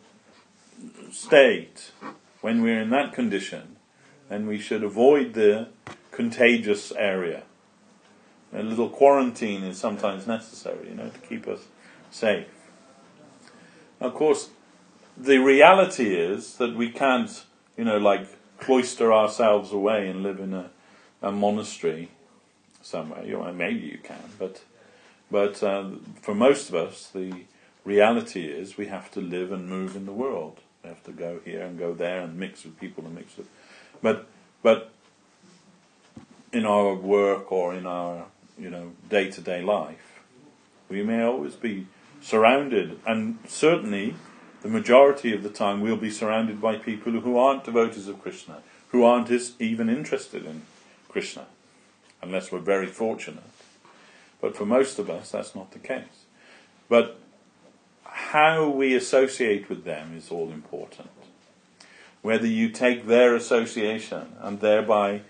state, when we're in that condition, then we should avoid the contagious area. A little quarantine is sometimes necessary, to keep us safe. Of course, the reality is that we can't, cloister ourselves away and live in a monastery somewhere. Maybe you can, but for most of us, the reality is we have to live and move in the world. We have to go here and go there and mix with people and mix with. But in our work or in our day-to-day life, we may always be surrounded, and certainly the majority of the time we'll be surrounded by people who aren't devotees of Krishna, who aren't even interested in Krishna, unless we're very fortunate. But for most of us, that's not the case. But how we associate with them is all important. Whether you take their association and thereby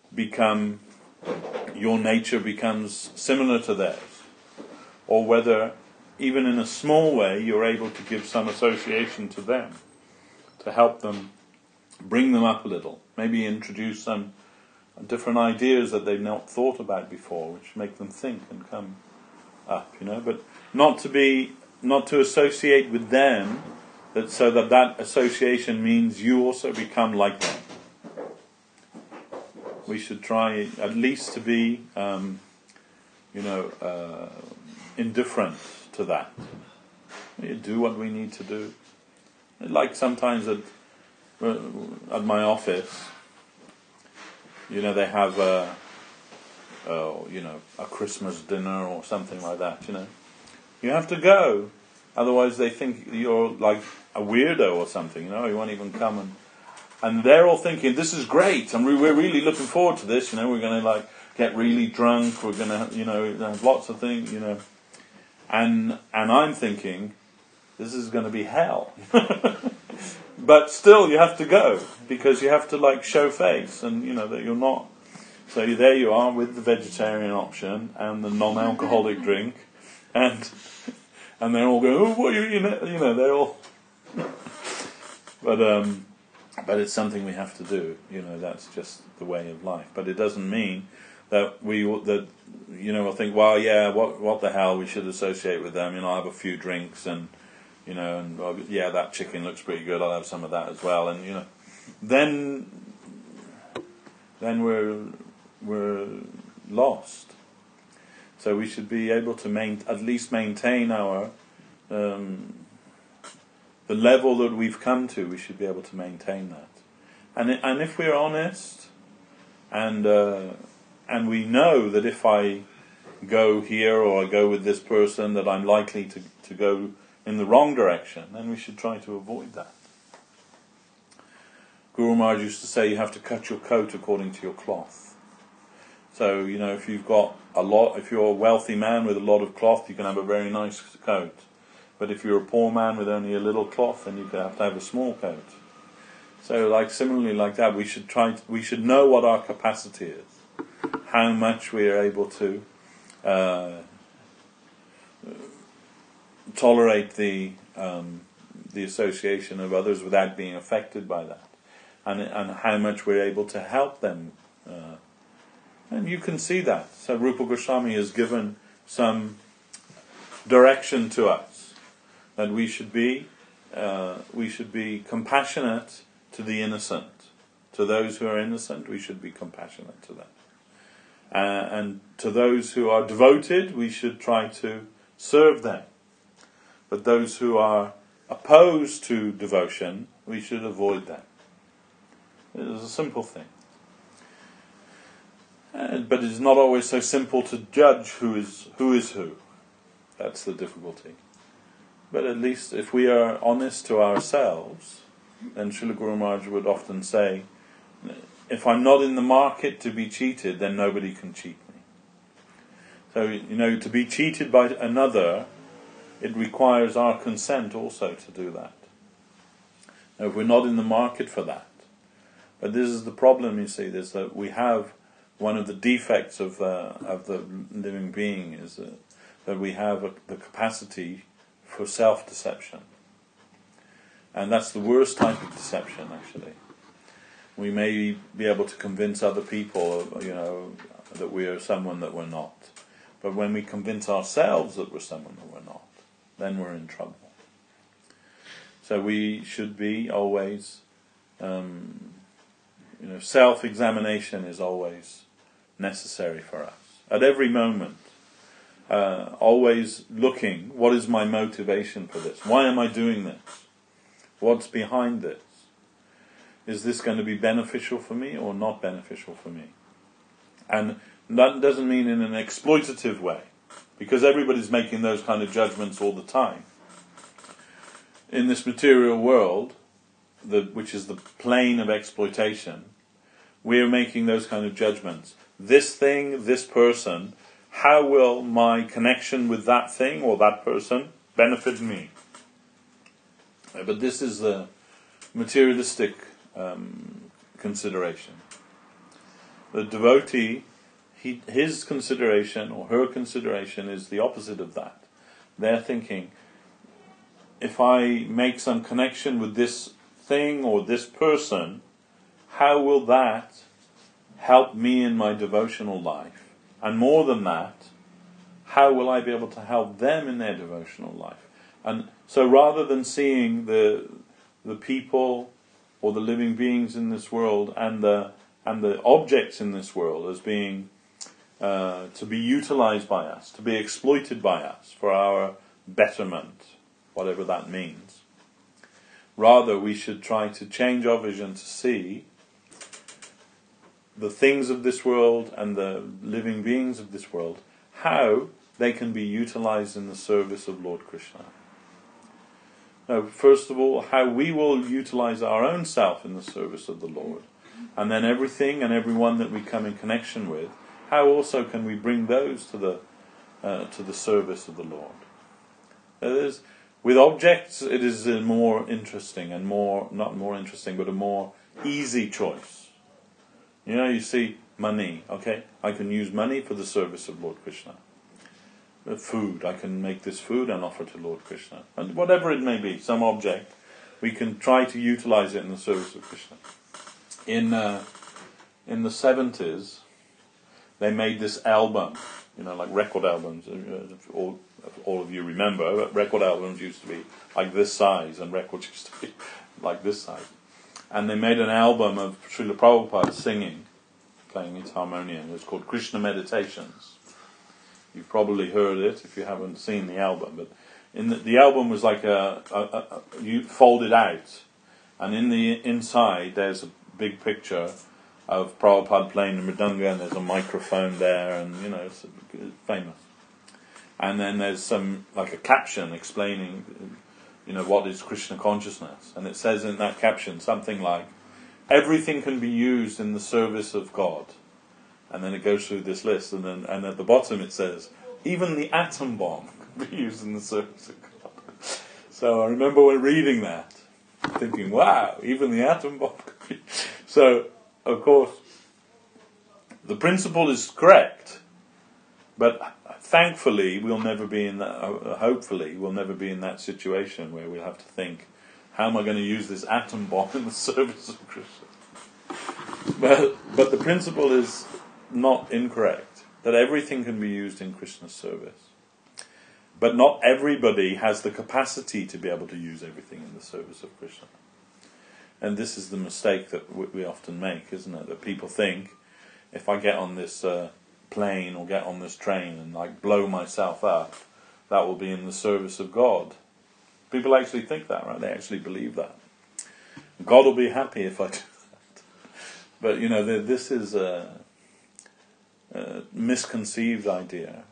your nature becomes similar to theirs, or whether even in a small way you're able to give some association to them to help them, bring them up a little, maybe introduce some different ideas that they've not thought about before, which make them think and come up, but not to associate with them, so that association means you also become like them. We should try at least to be, indifferent to that. We do what we need to do. Like sometimes at my office, they have a Christmas dinner or something like that. You have to go, otherwise they think you're like a weirdo or something. You won't even come, and they're all thinking this is great, and we're really looking forward to this. We're going to get really drunk. We're going to have lots of things. And I'm thinking this is going to be hell. But still, you have to go because you have to show face, and that you're not. So there you are with the vegetarian option and the non-alcoholic drink, and they're all going, "Oh, what are you?" They're all. But it's something we have to do. That's just the way of life. But it doesn't mean that we'll think, well, yeah, what the hell? We should associate with them. I'll have a few drinks and. That chicken looks pretty good. I'll have some of that as well, and then we're lost. So we should be able to at least maintain our the level that we've come to. We should be able to maintain that, and if we're honest, and we know that if I go here or I go with this person, that I'm likely to go in the wrong direction, then we should try to avoid that. Guru Maharaj used to say you have to cut your coat according to your cloth. So, if if you're a wealthy man with a lot of cloth, you can have a very nice coat. But if you're a poor man with only a little cloth, then you have to have a small coat. So, similarly like that, we should know what our capacity is, how much we are able to tolerate the association of others without being affected by that, and how much we're able to help them, and you can see that. So Rupa Goswami has given some direction to us that we should be compassionate to the innocent, to those who are innocent. We should be compassionate to them, and to those who are devoted, we should try to serve them. But those who are opposed to devotion, we should avoid them. It is a simple thing. But it's not always so simple to judge who is who. That's the difficulty. But at least if we are honest to ourselves, then Srila Guru Maharaj would often say, if I'm not in the market to be cheated, then nobody can cheat me. So, to be cheated by another, it requires our consent also to do that. Now, if we're not in the market for that, but this is the problem, you see, is that we have one of the defects of the living being is that we have the capacity for self-deception, and that's the worst type of deception. Actually, we may be able to convince other people, that we are someone that we're not, but when we convince ourselves that we're someone that we're not, then we're in trouble. So we should be always, self-examination is always necessary for us. At every moment, always looking, what is my motivation for this? Why am I doing this? What's behind this? Is this going to be beneficial for me or not beneficial for me? And that doesn't mean in an exploitative way, because everybody's making those kind of judgments all the time. In this material world, which is the plane of exploitation, we're making those kind of judgments. This thing, this person, how will my connection with that thing or that person benefit me? But this is the materialistic consideration. The devotee, his consideration or her consideration is the opposite of that. They're thinking, if I make some connection with this thing or this person, how will that help me in my devotional life? And more than that, how will I be able to help them in their devotional life? And so rather than seeing the people or the living beings in this world and the objects in this world as being to be utilized by us, to be exploited by us for our betterment, whatever that means. Rather, we should try to change our vision to see the things of this world and the living beings of this world, how they can be utilized in the service of Lord Krishna. Now, first of all, how we will utilize our own self in the service of the Lord, and then everything and everyone that we come in connection with, how also can we bring those to the service of the Lord? With objects, it is a more interesting and not more interesting, but a more easy choice. You see money, okay? I can use money for the service of Lord Krishna. Food, I can make this food and offer to Lord Krishna. And whatever it may be, some object, we can try to utilize it in the service of Krishna. In the 70s, they made this album, like record albums. All of you remember, but record albums used to be like this size, and records used to be like this size. And they made an album of Srila Prabhupada singing, playing his harmonium. It was called Krishna Meditations. You've probably heard it if you haven't seen the album. But the album was like you fold it out, and in the inside there's a big picture of Prabhupada playing the mridanga, and there's a microphone there, and it's famous. And then there's a caption explaining, what is Krishna consciousness. And it says in that caption something like, everything can be used in the service of God. And then it goes through this list, and at the bottom it says, even the atom bomb can be used in the service of God. So I remember when reading that, thinking, wow, even the atom bomb could be... So, of course, the principle is correct, but thankfully we'll never be in that, hopefully we'll never be in that situation where we'll have to think, how am I going to use this atom bomb in the service of Krishna? But the principle is not incorrect, that everything can be used in Krishna's service. But not everybody has the capacity to be able to use everything in the service of Krishna. And this is the mistake that we often make, isn't it? That people think, if I get on this plane or get on this train and blow myself up, that will be in the service of God. People actually think that, right? They actually believe that. God will be happy if I do that. But, this is a misconceived idea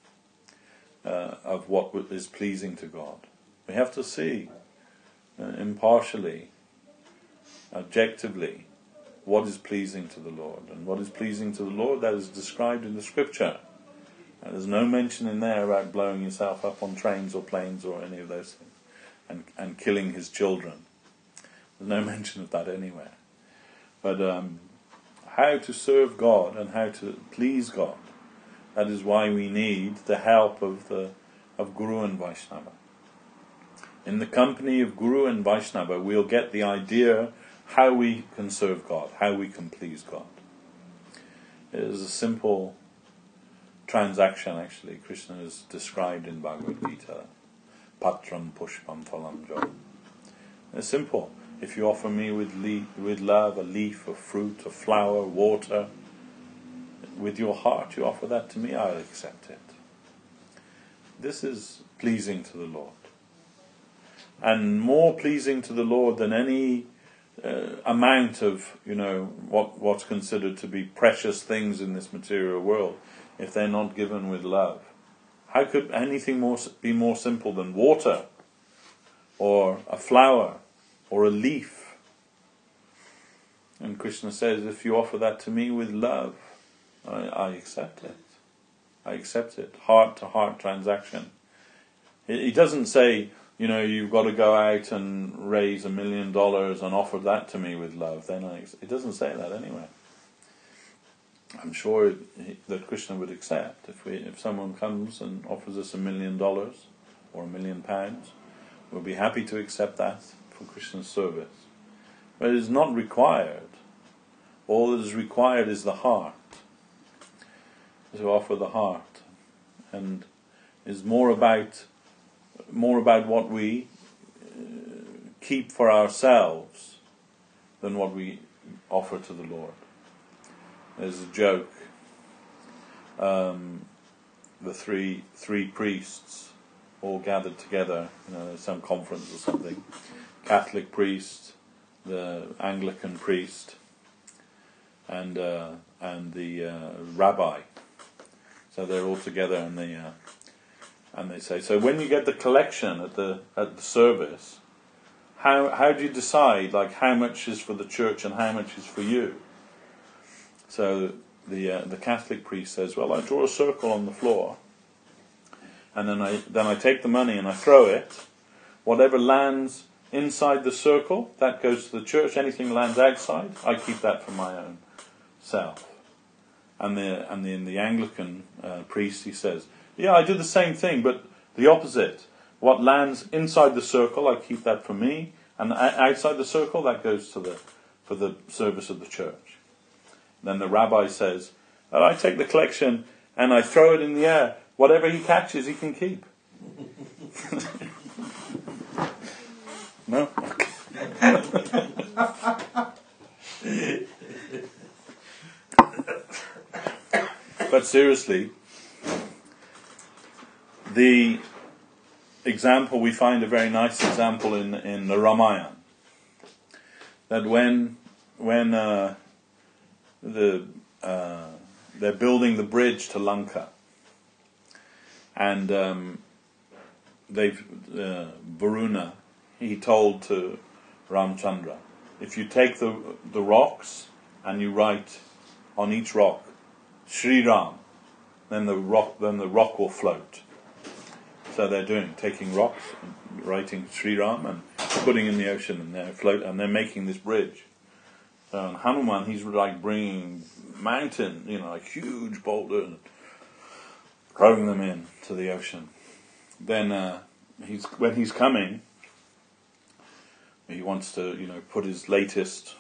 of what is pleasing to God. We have to see impartially, objectively, what is pleasing to the Lord. And what is pleasing to the Lord, that is described in the scripture. And there's no mention in there about blowing yourself up on trains or planes or any of those things, and killing his children. There's no mention of that anywhere. But how to serve God and how to please God, that is why we need the help of Guru and Vaishnava. In the company of Guru and Vaishnava, we'll get the idea how we can serve God, how we can please God. It is a simple transaction, actually. Krishna is described in Bhagavad Gita. Patram pushpam phalam jo. It's simple. If you offer me with love a leaf, a fruit, a flower, water, with your heart you offer that to me, I'll accept it. This is pleasing to the Lord. And more pleasing to the Lord than any amount of, what's considered to be precious things in this material world, if they're not given with love. How could anything be more simple than water, or a flower, or a leaf? And Krishna says, if you offer that to me with love, I accept it. I accept it. Heart-to-heart transaction. He doesn't say, you've got to go out and raise $1 million and offer that to me with love. It doesn't say that anyway. I'm sure that Krishna would accept if someone comes and offers us $1 million or £1 million, we'll be happy to accept that for Krishna's service. But it is not required. All that is required is the heart, to offer the heart, and is more about what we keep for ourselves than what we offer to the Lord. There's a joke. The three priests all gathered together, some conference or something. Catholic priest, the Anglican priest, and the rabbi. So they're all together, and they say, so when you get the collection at the service, how do you decide how much is for the church and how much is for you? So the Catholic priest says, well, I draw a circle on the floor, and then I take the money and I throw it. Whatever lands inside the circle, that goes to the church. Anything lands outside, I keep that for my own self. And the Anglican priest, he says, yeah, I do the same thing, but the opposite. What lands inside the circle, I keep that for me, and outside the circle, that goes for the service of the church. Then the rabbi says, I take the collection and I throw it in the air. Whatever he catches, he can keep. No? But seriously, the example, we find a very nice example in the Ramayana. That when they're building the bridge to Lanka, and Varuna, he told to Ramchandra, if you take the rocks and you write on each rock Sri Ram, then the rock will float. So they're taking rocks and writing Sri Ram and putting in the ocean, and they float, and they're making this bridge. So Hanuman, he's bringing mountain, huge boulder, and throwing them in to the ocean. Then when he's coming, he wants to put his latest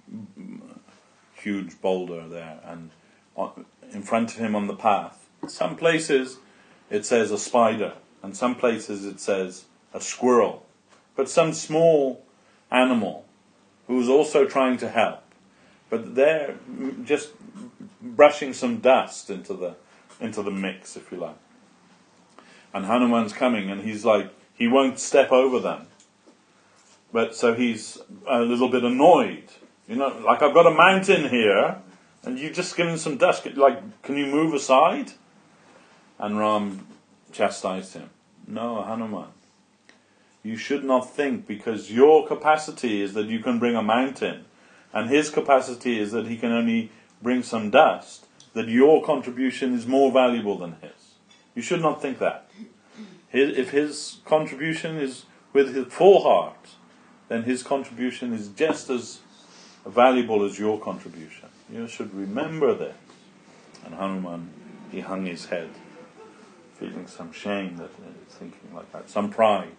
huge boulder there, and in front of him on the path. Some places it says a spider, and some places it says a squirrel, but some small animal who's also trying to help. But they're just brushing some dust into the mix, if you like. And Hanuman's coming, and he won't step over them. But so he's a little bit annoyed. I've got a mountain here, and you've just given some dust. Can you move aside? And Ram chastised him. No, Hanuman. You should not think, because your capacity is that you can bring a mountain, and his capacity is that he can only bring some dust, that your contribution is more valuable than his. You should not think that. If his contribution is with his full heart, then his contribution is just as valuable as your contribution. You should remember this. And Hanuman, he hung his head, feeling some shame that he's thinking like that, some pride.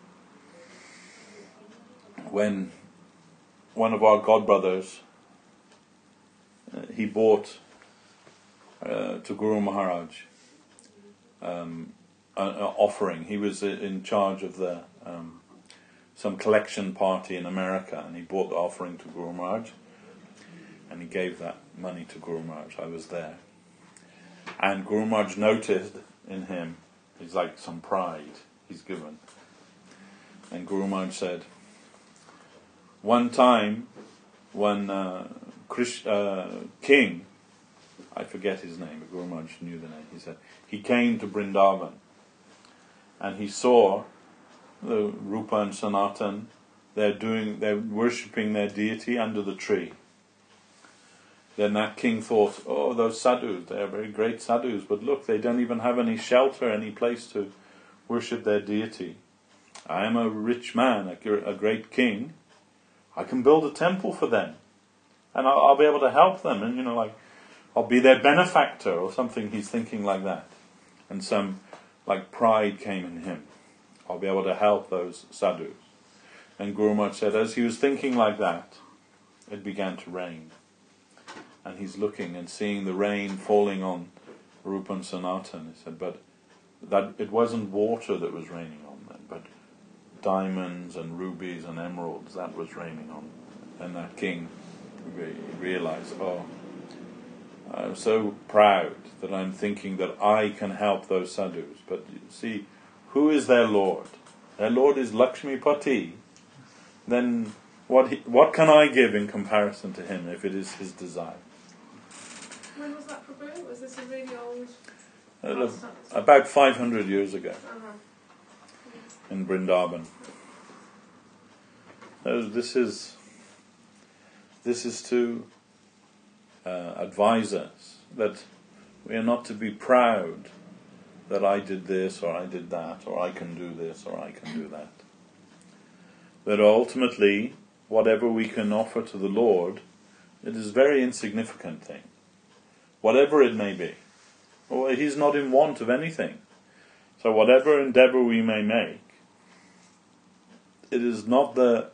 When one of our godbrothers, he bought to Guru Maharaj an offering. He was in charge of some collection party in America, and he bought the offering to Guru Maharaj, and he gave that money to Guru Maharaj. I was there. And Guru Maharaj noticed in him, he's some pride he's given. And Guru Maharaj said, one time, when king I forget his name, but Guru Maharaj knew the name. He said he came to Vrindavan and he saw the Rupa and Sanatan. They're worshipping their deity under the tree. Then that king thought, oh, those sadhus, they are very great sadhus, but look, they don't even have any shelter, any place to worship their deity. I am a rich man, a great king. I can build a temple for them, and I'll be able to help them, and I'll be their benefactor or something. He's thinking like that, and some pride came in him. I'll be able to help those sadhus. And Guru Maharaj said, as he was thinking like that, it began to rain. And he's looking and seeing the rain falling on Rupa and Sanatan. He said, but that it wasn't water that was raining on them, but diamonds and rubies and emeralds, that was raining on them. And that king realized, oh, I'm so proud that I'm thinking that I can help those sadhus. But you see, who is their Lord? Their Lord is Lakshmipati. Then what can I give in comparison to him if it is his desire? When was that Prabhu? Was this a really old... About 500 years ago, in Vrindavan. This is to advise us that we are not to be proud that I did this or I did that or I can do this or I can do that. That ultimately, whatever we can offer to the Lord, it is a very insignificant thing. Whatever it may be. Well, He's not in want of anything. So whatever endeavor we may make, it is not the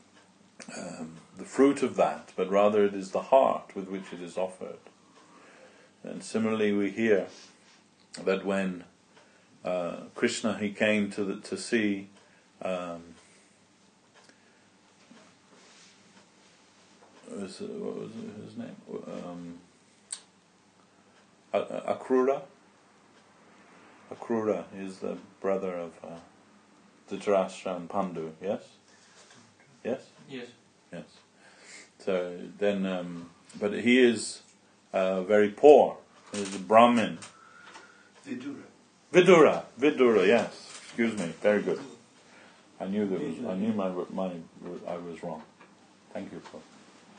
fruit of that, but rather it is the heart with which it is offered. And similarly we hear that when Krishna, he came to see what was his name? Akrura. Akrura is the brother of Dhritarashtra and Pandu. Yes. Yes. Yes. Yes. So then, but he is very poor. He's a Brahmin. Vidura. Yes. Excuse me. Very good. I knew I was wrong. Thank you for.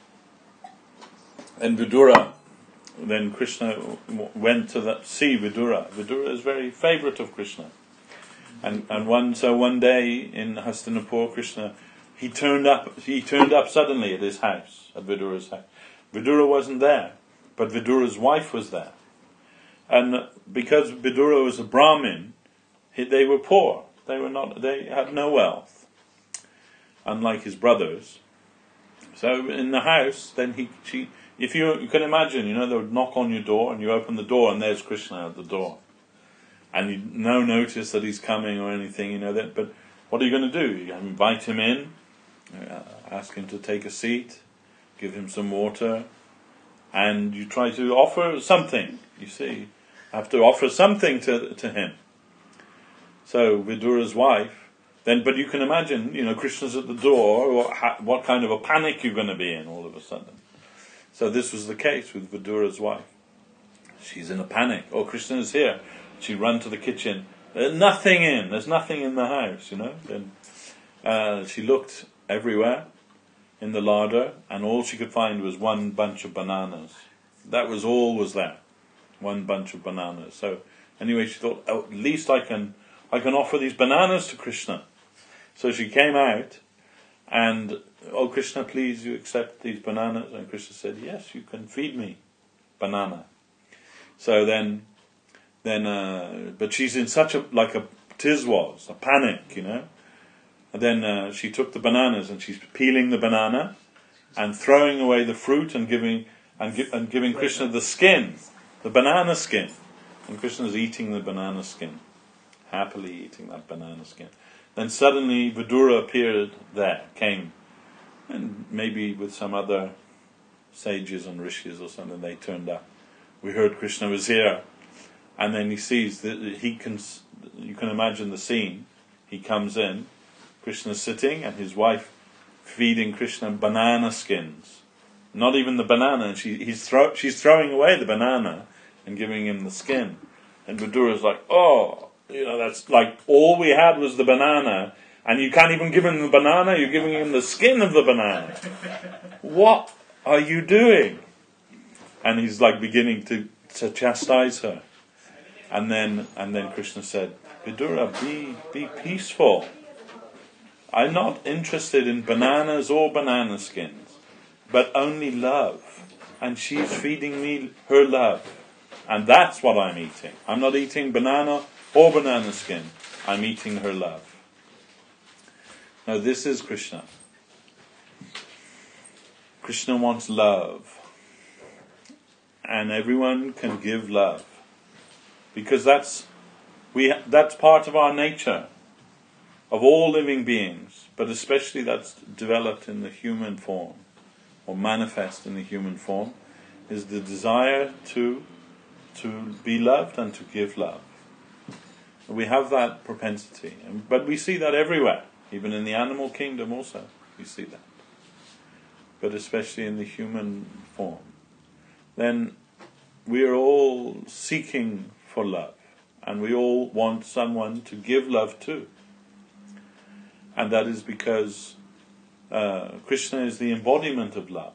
And Vidura. Then Krishna went to see Vidura. Vidura is very favourite of Krishna. And one day in Hastinapur, Krishna he turned up suddenly at his house, at Vidura's house. Vidura wasn't there, but Vidura's wife was there. And because Vidura was a Brahmin, they were poor. They had no wealth, unlike his brothers. So in the house, then if you can imagine, they would knock on your door, and you open the door, and there's Krishna at the door, and you no notice that he's coming or anything, that. But what are you going to do? You invite him in, ask him to take a seat, give him some water, and you try to offer something. You see, have to offer something to him. So Vidura's wife. But you can imagine, Krishna's at the door. What kind of a panic you're going to be in all of a sudden. So this was the case with Vidura's wife. She's in a panic. Oh, Krishna is here. She ran to the kitchen. There's nothing in the house, Then she looked everywhere in the larder, and all she could find was one bunch of bananas. That was all was there. One bunch of bananas. So anyway, she thought, oh, at least I can offer these bananas to Krishna. So she came out, and, oh Krishna, please, you accept these bananas? And Krishna said, yes, you can feed me banana. So then, but she's in such a Tiz was, a panic, And then she took the bananas, and she's peeling the banana, and throwing away the fruit, and giving Krishna the skin, the banana skin. And Krishna's eating the banana skin, happily eating that banana skin. Then suddenly Vidura came, and maybe with some other sages and rishis or something, they turned up. We heard Krishna was here, and then he sees that you can imagine the scene. He comes in, Krishna's sitting, and his wife feeding Krishna banana skins. Not even the banana. She's throwing away the banana and giving him the skin. And Vidura's like, oh, that's like all we had was the banana, and you can't even give him the banana, you're giving him the skin of the banana. What are you doing? And he's like beginning to chastise her. And then Krishna said, Vidura, be peaceful. I'm not interested in bananas or banana skins, but only love. And she's feeding me her love. And that's what I'm eating. I'm not eating banana or banana skin. I'm eating her love. Now this is Krishna. Krishna wants love. And everyone can give love. Because that's part of our nature. Of all living beings. But especially that's developed in the human form. Or manifest in the human form. Is the desire to be loved and to give love. We have that propensity. But we see that everywhere. Even in the animal kingdom also. We see that. But especially in the human form. Then we are all seeking for love. And we all want someone to give love to. And that is because Krishna is the embodiment of love.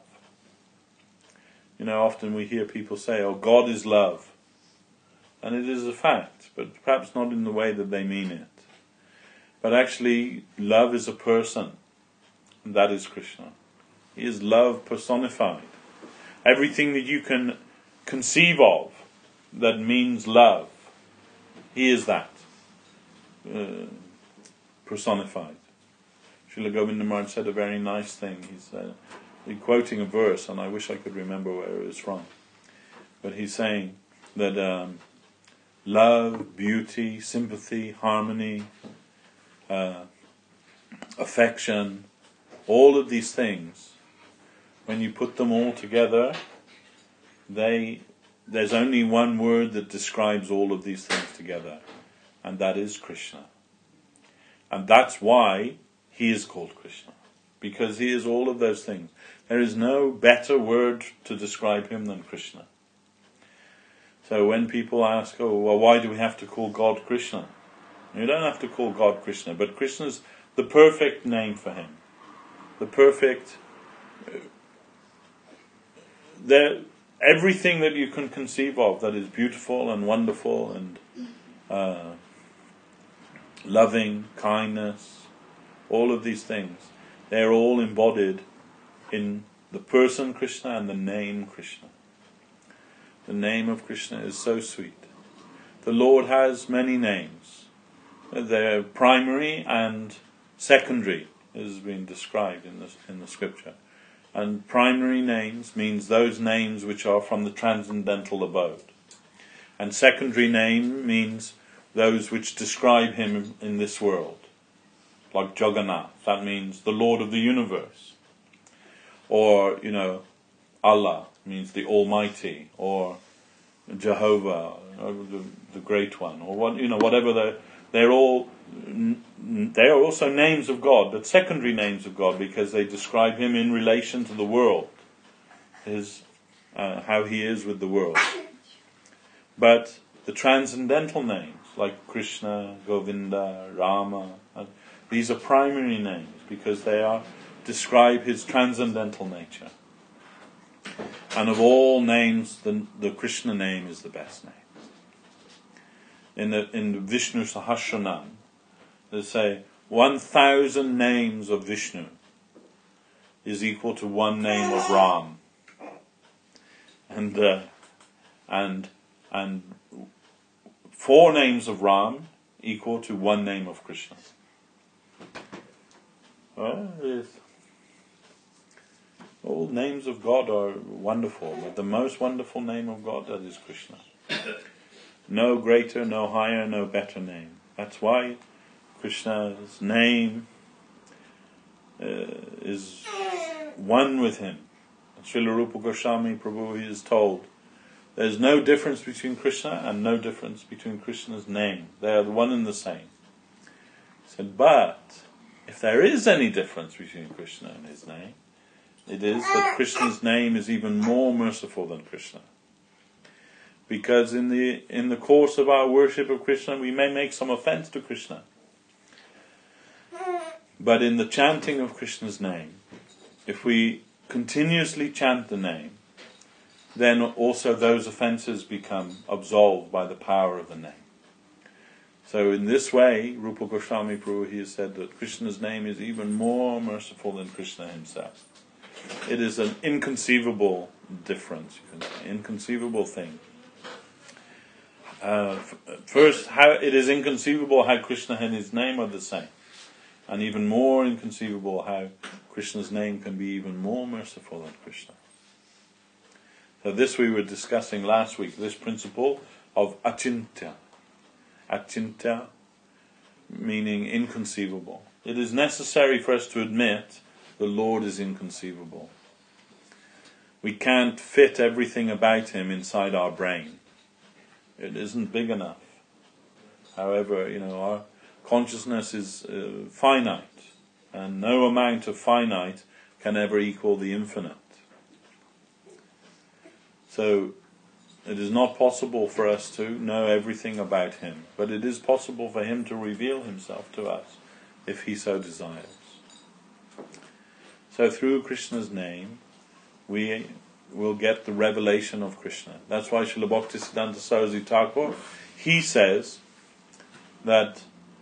Often we hear people say, oh, God is love. And it is a fact, but perhaps not in the way that they mean it. But actually, love is a person. And that is Krishna. He is love personified. Everything that you can conceive of that means love, he is that. Personified. Srila Govinda Maharaj said a very nice thing. He's quoting a verse, and I wish I could remember where it was from. But he's saying that love, beauty, sympathy, harmony, affection, all of these things, when you put them all together, there's only one word that describes all of these things together, and that is Krishna. And that's why he is called Krishna, because he is all of those things. There is no better word to describe him than Krishna. So when people ask, oh, well, why do we have to call God Krishna? You don't have to call God Krishna, but Krishna's the perfect name for him. The perfect... everything that you can conceive of that is beautiful and wonderful and loving, kindness, all of these things, they're all embodied in the person Krishna and the name Krishna. The name of Krishna is so sweet. The Lord has many names. They're primary and secondary, as has been described in the scripture. And primary names means those names which are from the transcendental abode. And secondary name means those which describe him in this world. Like Jagannath, that means the Lord of the universe. Or, Allah means the Almighty, or Jehovah, the Great One, or whatever. They are also names of God, but secondary names of God, because they describe him in relation to the world, how he is with the world. But the transcendental names, like Krishna, Govinda, Rama, these are primary names because they describe his transcendental nature. And of all names, the Krishna name is the best name. In the Vishnu Sahasranam, they say 1,000 names of Vishnu is equal to one name of Ram, and 4 names of Ram equal to one name of Krishna. Well, all names of God are wonderful, but the most wonderful name of God, that is Krishna. No greater, no higher, no better name. That's why Krishna's name is one with him. Srila Rupa Goswami Prabhu is told, there's no difference between Krishna and no difference between Krishna's name. They are the one and the same. He said, but if there is any difference between Krishna and his name, it is that Krishna's name is even more merciful than Krishna. Because in the course of our worship of Krishna, we may make some offense to Krishna. But in the chanting of Krishna's name, if we continuously chant the name, then also those offences become absolved by the power of the name. So in this way, Rupa Goswami Prabhu here said that Krishna's name is even more merciful than Krishna himself. It is an inconceivable difference, you can say, inconceivable thing. First, how it is inconceivable how Krishna and his name are the same. And even more inconceivable how Krishna's name can be even more merciful than Krishna. So this we were discussing last week, this principle of achintya. Achintya meaning inconceivable. It is necessary for us to admit the Lord is inconceivable. We can't fit everything about him inside our brain. It isn't big enough. However, our consciousness is finite, and no amount of finite can ever equal the infinite. So, it is not possible for us to know everything about him, but it is possible for him to reveal himself to us, if he so desires. So through Krishna's name, we will get the revelation of Krishna. That's why Srila Bhaktisiddhanta Saraswati Thakur, he says that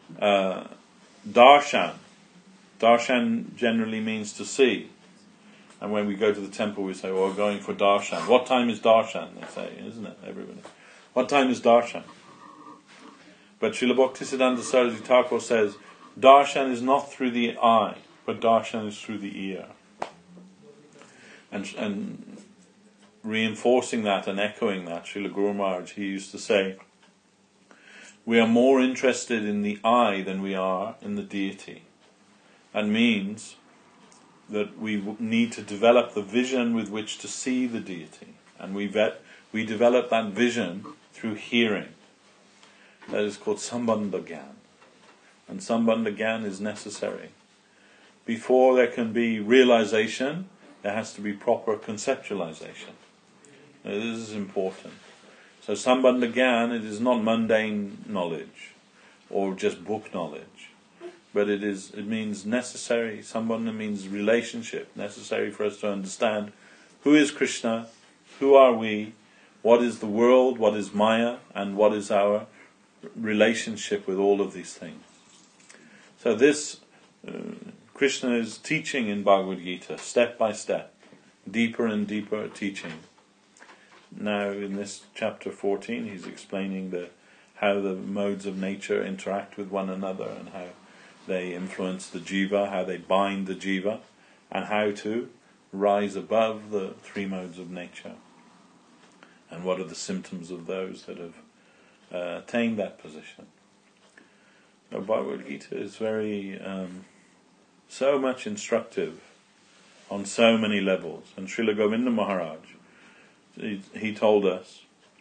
darshan generally means to see. And when we go to the temple, we say, well, we're going for darshan. What time is darshan? They say, isn't it, everybody? What time is darshan? But Srila Bhaktisiddhanta Saraswati Thakur says, darshan is not through the eye, but darshan is through the ear. And reinforcing that and echoing that, Srila Guru Maharaj, he used to say, we are more interested in the eye than we are in the deity. That means that we need to develop the vision with which to see the deity. And we develop that vision through hearing. That is called Sambandha Gyan. And Sambandha Gyan is necessary. Before there can be realization, there has to be proper conceptualization. Now, this is important. So Sambandha Gyan, it is not mundane knowledge or just book knowledge, but it means necessary. Sambandha means relationship, necessary for us to understand who is Krishna, who are we, what is the world, what is Maya, and what is our relationship with all of these things. So this Krishna is teaching in Bhagavad Gita, step by step, deeper and deeper teaching. Now in this chapter 14 he's explaining how the modes of nature interact with one another and how they influence the jiva, how they bind the jiva, and how to rise above the three modes of nature. And what are the symptoms of those that have attained that position. So Bhagavad Gita is very so much instructive on so many levels. And Srila Govinda Maharaj, he told us,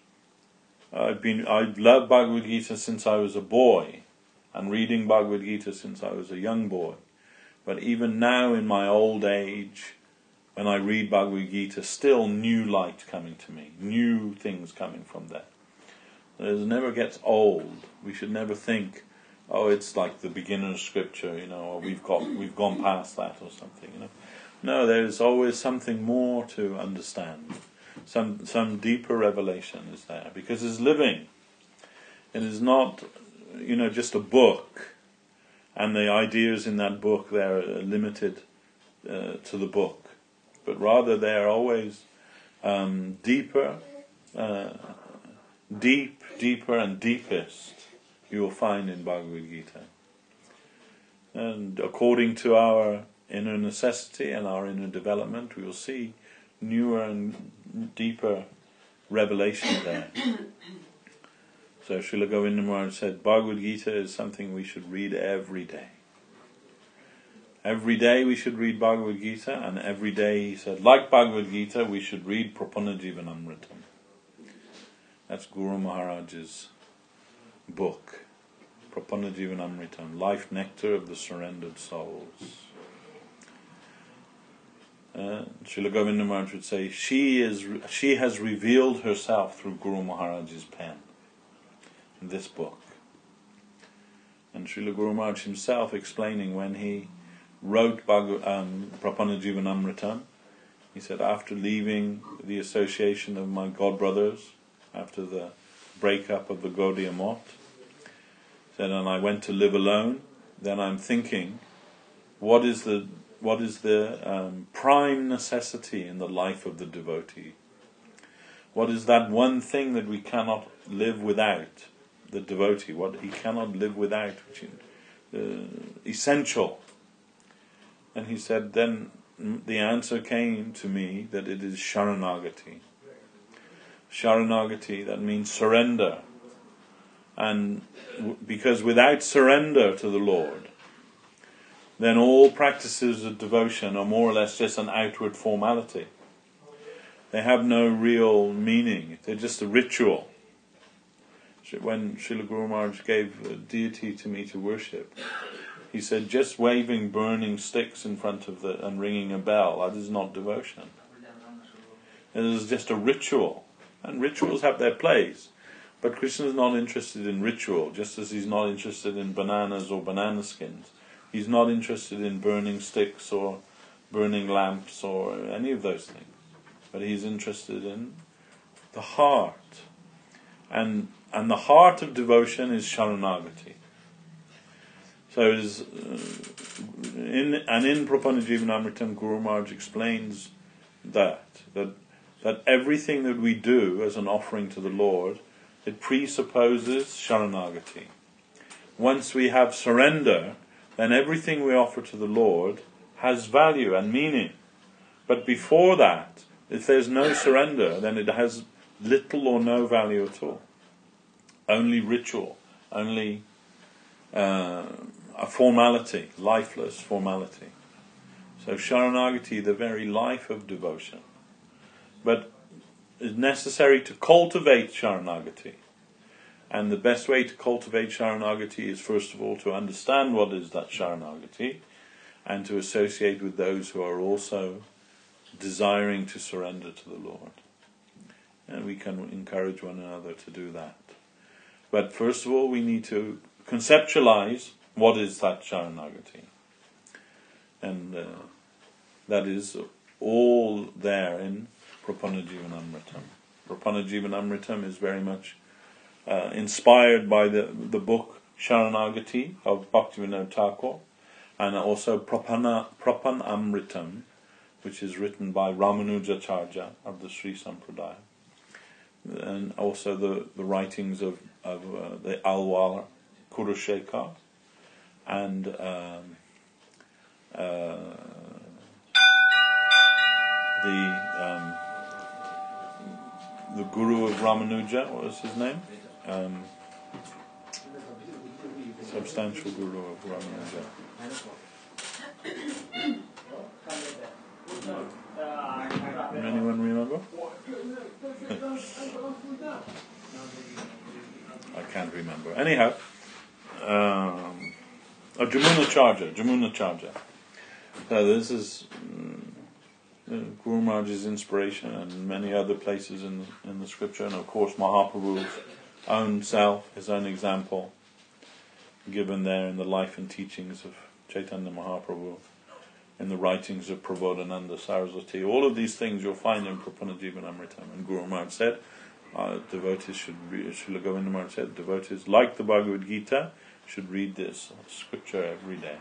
I've loved Bhagavad Gita since I was a boy, and reading Bhagavad Gita since I was a young boy. But even now in my old age, when I read Bhagavad Gita, still new light coming to me, new things coming from there. It never gets old. We should never think, oh, it's like the beginner's scripture, or we've gone past that or something, No, there's always something more to understand. Some deeper revelation is there, because it's living. It is not, just a book, and the ideas in that book, they're limited to the book. But rather they're always deeper and deepest you will find in Bhagavad Gita. And according to our inner necessity and our inner development, we will see newer and deeper revelation there. So Srila Govinda Maharaj said, Bhagavad Gita is something we should read every day. Every day we should read Bhagavad Gita, and every day he said, like Bhagavad Gita, we should read Prapannajivanamritam. That's Guru Maharaj's book, Prapannajivanamritam, Life Nectar of the Surrendered Souls. Srila Govinda Maharaj would say, she has revealed herself through Guru Maharaj's pen in this book. And Srila Guru Maharaj himself explaining when he wrote Prapanna Jivanamritam, he said, after leaving the association of my god brothers, after the breakup of the Gaudiya Math, said, and I went to live alone, then I'm thinking, what is the prime necessity in the life of the devotee? What is that one thing that we cannot live without? The devotee, what he cannot live without, which is essential. And he said, then the answer came to me that it is Sharanagati. Sharanagati, that means surrender. And because without surrender to the Lord, then all practices of devotion are more or less just an outward formality. They have no real meaning. They're just a ritual. When Srila Guru Maharaj gave a deity to me to worship, he said, just waving burning sticks in front of and ringing a bell, that is not devotion. It is just a ritual. And rituals have their place. But Krishna is not interested in ritual, just as he's not interested in bananas or banana skins. He's not interested in burning sticks or burning lamps or any of those things. But he's interested in the heart. And the heart of devotion is Sharanagati. So it is, in Prapanna Jivanamritam, Guru Maharaj explains that everything that we do as an offering to the Lord, it presupposes Sharanagati. Once we have surrender, then everything we offer to the Lord has value and meaning. But before that, if there's no surrender, then it has little or no value at all. Only ritual, only a formality, lifeless formality. So Sharanagati, the very life of devotion. But it's necessary to cultivate Sharanagati. And the best way to cultivate Sharanagati is first of all to understand what is that Sharanagati and to associate with those who are also desiring to surrender to the Lord. And we can encourage one another to do that. But first of all we need to conceptualize what is that Sharanagati. And that is all there in Prapanna Jivanamritam. Prapanna Jivanamritam is very much inspired by the book Sharanagati of Bhaktivinoda Thakur, and also Prapanna Amritam, which is written by Ramanujacharya of the Sri Sampradaya, and also the writings of the Alwar Kurushekar and the guru of Ramanuja, what was his name? Substantial guru of Ramanuja. Anyone remember? I can't remember. Anyhow, Jamunacharya. So this is Guru Maharaj's inspiration, and many other places in the scripture, and of course Mahaprabhu's own self, his own example, given there in the life and teachings of Chaitanya Mahaprabhu, in the writings of Prabodhananda Saraswati. All of these things you'll find in Prapanna Jivanamritam. And Guru Maharaj said, devotees should read, Srila Govinda Maharaj said, devotees like the Bhagavad Gita should read this scripture every day.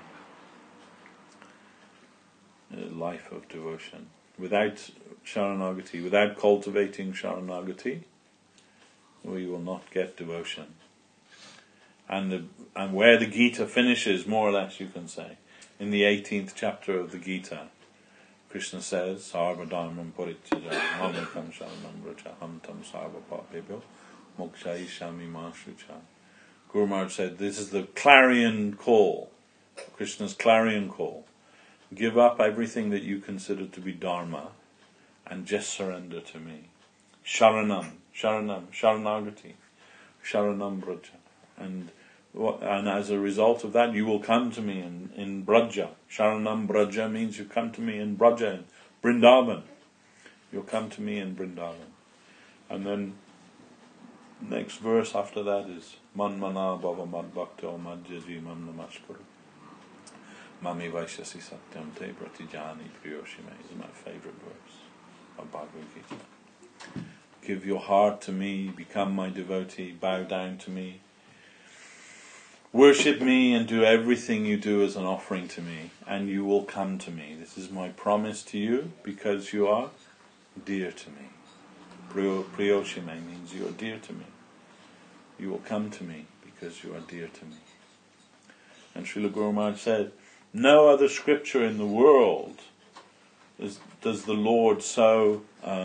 Life of devotion. Without Sharanagati, without cultivating Sharanagati, we will not get devotion. And where the Gita finishes, more or less you can say, in the 18th chapter of the Gita, Krishna says, Sarvadharmam parityaja mamekam sharanam vraja hamtam sarva papebhyo mokshayishami ma shrucha. Guru Maharaj said, this is the clarion call, Krishna's clarion call. Give up everything that you consider to be dharma and just surrender to me. Sharanam, Sharanagati, Sharanam Braja. And as a result of that, you will come to me in Braja. Sharanam Braja means you come to me in Braja, in Vrindavan. You'll come to me in Vrindavan. And then next verse after that is Man mana bhava mad bhakto madhyaji mam namaskuru. Mami vaishasi satyam te pratijani priyoshime is my favorite verse of Bhagavad Gita. Give your heart to me, become my devotee, bow down to me. Worship me and do everything you do as an offering to me, and you will come to me. This is my promise to you because you are dear to me. Priyoshime means you are dear to me. You will come to me because you are dear to me. And Srila Guru Maharaj said, no other scripture in the world does the Lord so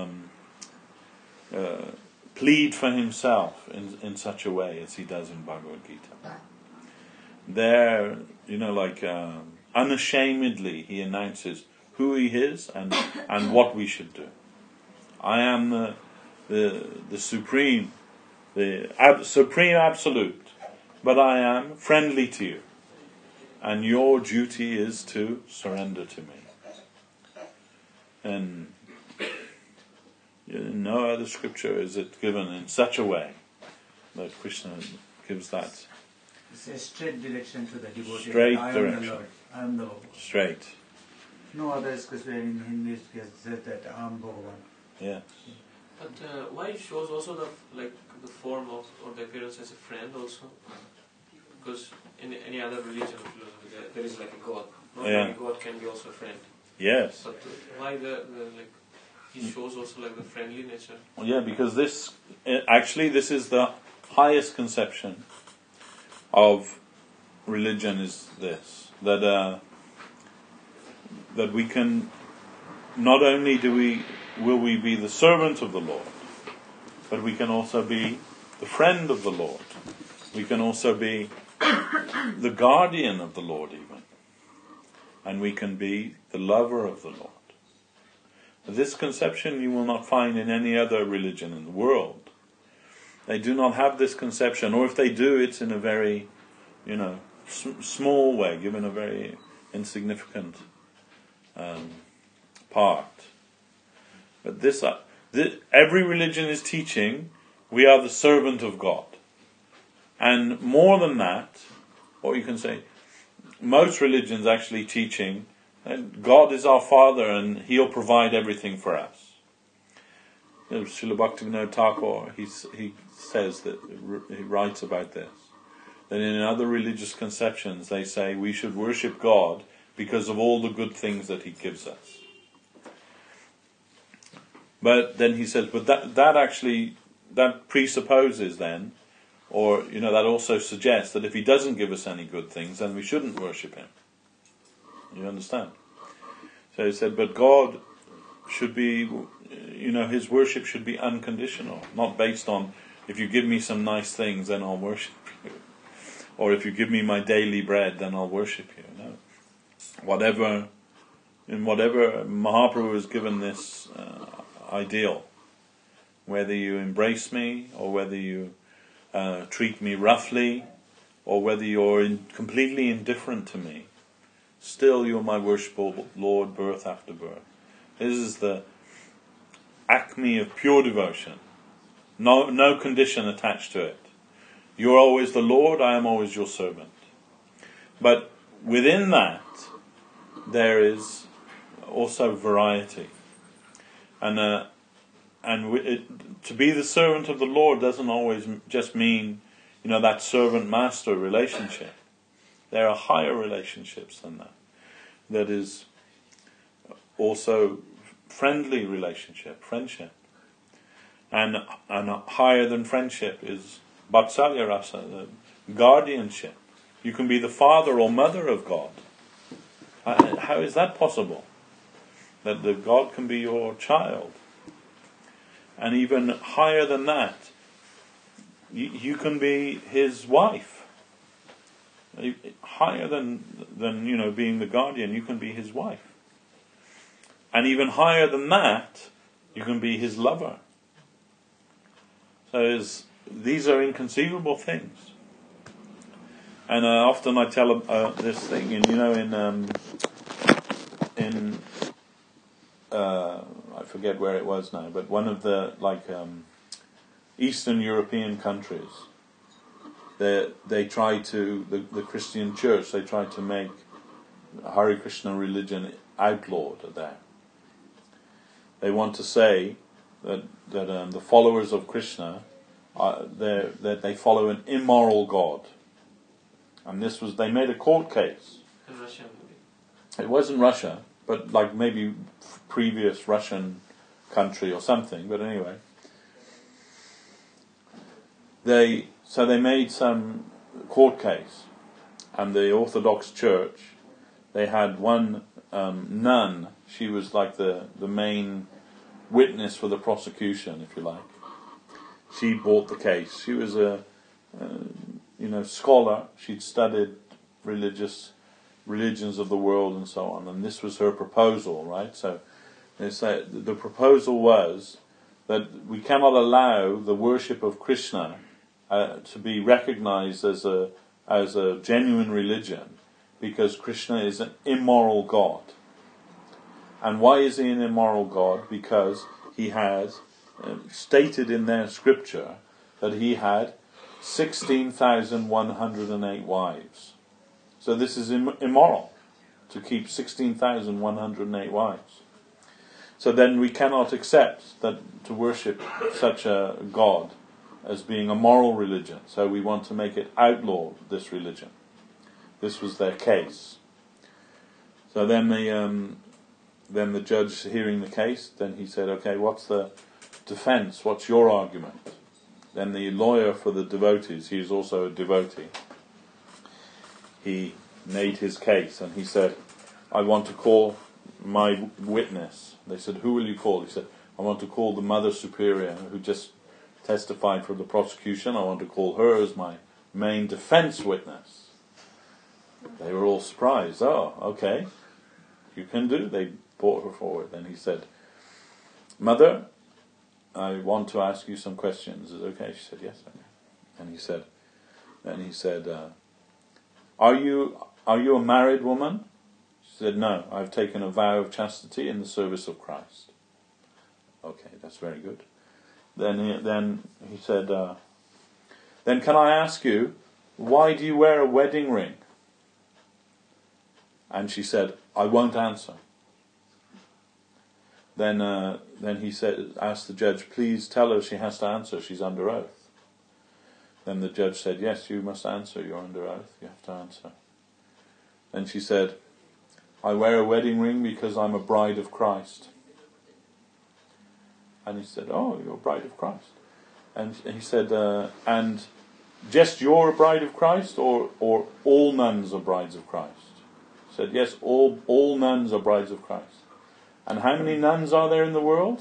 plead for himself in such a way as he does in Bhagavad Gita. There, unashamedly he announces who he is and what we should do. I am the supreme, supreme absolute, but I am friendly to you, and your duty is to surrender to me. And no other scripture is it given in such a way that Krishna gives that. It's a straight direction to the devotee. Straight I am direction. the Lord. I am the Lord. Straight. No other scripture in Hindi says that I am Bhagavan. Yes. But why it shows also the form of or the appearance as a friend also? Because in any other religion or philosophy there is like a god. Not every god can be also a friend. Yes. But why he shows also like the friendly nature? Well, yeah, because this is the highest conception of religion is this, that we can, not only will we be the servant of the Lord, but we can also be the friend of the Lord. We can also be the guardian of the Lord even. And we can be the lover of the Lord. This conception you will not find in any other religion in the world. They do not have this conception, or if they do, it's in a very, small way, given a very insignificant part. But every religion is teaching we are the servant of God. And more than that, or you can say, most religions actually teaching that God is our Father and He'll provide everything for us. Srila Bhaktivinoda Thakur, he says that, he writes about this, that in other religious conceptions they say we should worship God because of all the good things that He gives us. But then he says, but that presupposes then, or that also suggests that if He doesn't give us any good things, then we shouldn't worship Him. You understand? So he said, but God should be, His worship should be unconditional, not based on, if you give me some nice things, then I'll worship you. Or if you give me my daily bread, then I'll worship you. No. Whatever Mahaprabhu has given this ideal, whether you embrace me, or whether you treat me roughly, or whether you're completely indifferent to me, still you're my worshipful Lord, birth after birth. This is the acme of pure devotion. No condition attached to it. You're always the Lord, I am always your servant. But within that, there is also variety. And to be the servant of the Lord doesn't always just mean, that servant-master relationship. There are higher relationships than that. That is also friendly relationship, friendship. And higher than friendship is Vatsalya Rasa, the guardianship. You can be the father or mother of God. How is that possible? That the God can be your child. And even higher than that, you can be His wife. Higher than being the guardian, you can be His wife. And even higher than that, you can be His lover. So these are inconceivable things. And often I tell this thing, in I forget where it was now, but one of the Eastern European countries, they try to, the Christian church, they try to make Hare Krishna religion outlawed there. They want to say that the followers of Krishna that they follow an immoral god, and they made a court case. In Russia, maybe. It wasn't Russia, but like maybe previous Russian country or something. But anyway, they made some court case, and the Orthodox Church, they had one nun. She was like the main witness for the prosecution, if you like. She brought the case. She was a scholar. She'd studied religions of the world and so on, and this was her proposal, right? So they say the proposal was that we cannot allow the worship of Krishna to be recognized as a genuine religion, because Krishna is an immoral god. And why is he an immoral god? Because he has stated in their scripture that he had 16,108 wives. So this is immoral, to keep 16,108 wives. So then we cannot accept that to worship such a god as being a moral religion. So we want to make it outlaw, this religion. This was their case. So then the judge, hearing the case, then he said, okay, what's the defense? What's your argument? Then the lawyer for the devotees, he is also a devotee, he made his case, and he said, I want to call my witness. They said, who will you call? He said, I want to call the Mother Superior, who just testified for the prosecution. I want to call her as my main defense witness. They were all surprised. Oh, okay, you can do. They brought her forward. Then he said, Mother, I want to ask you some questions. Is it okay? She said, yes. Okay. And he said, are you a married woman? She said, no, I've taken a vow of chastity in the service of Christ. Okay, that's very good. Then he said, then can I ask you, why do you wear a wedding ring? And she said, I won't answer. Then he asked the judge, please tell her she has to answer, she's under oath. Then the judge said, yes, you must answer, you're under oath, you have to answer. Then she said, I wear a wedding ring because I'm a bride of Christ. And he said, oh, you're a bride of Christ. And he said, and just you're a bride of Christ, or all nuns are brides of Christ? He said, yes, all nuns are brides of Christ. And how many nuns are there in the world?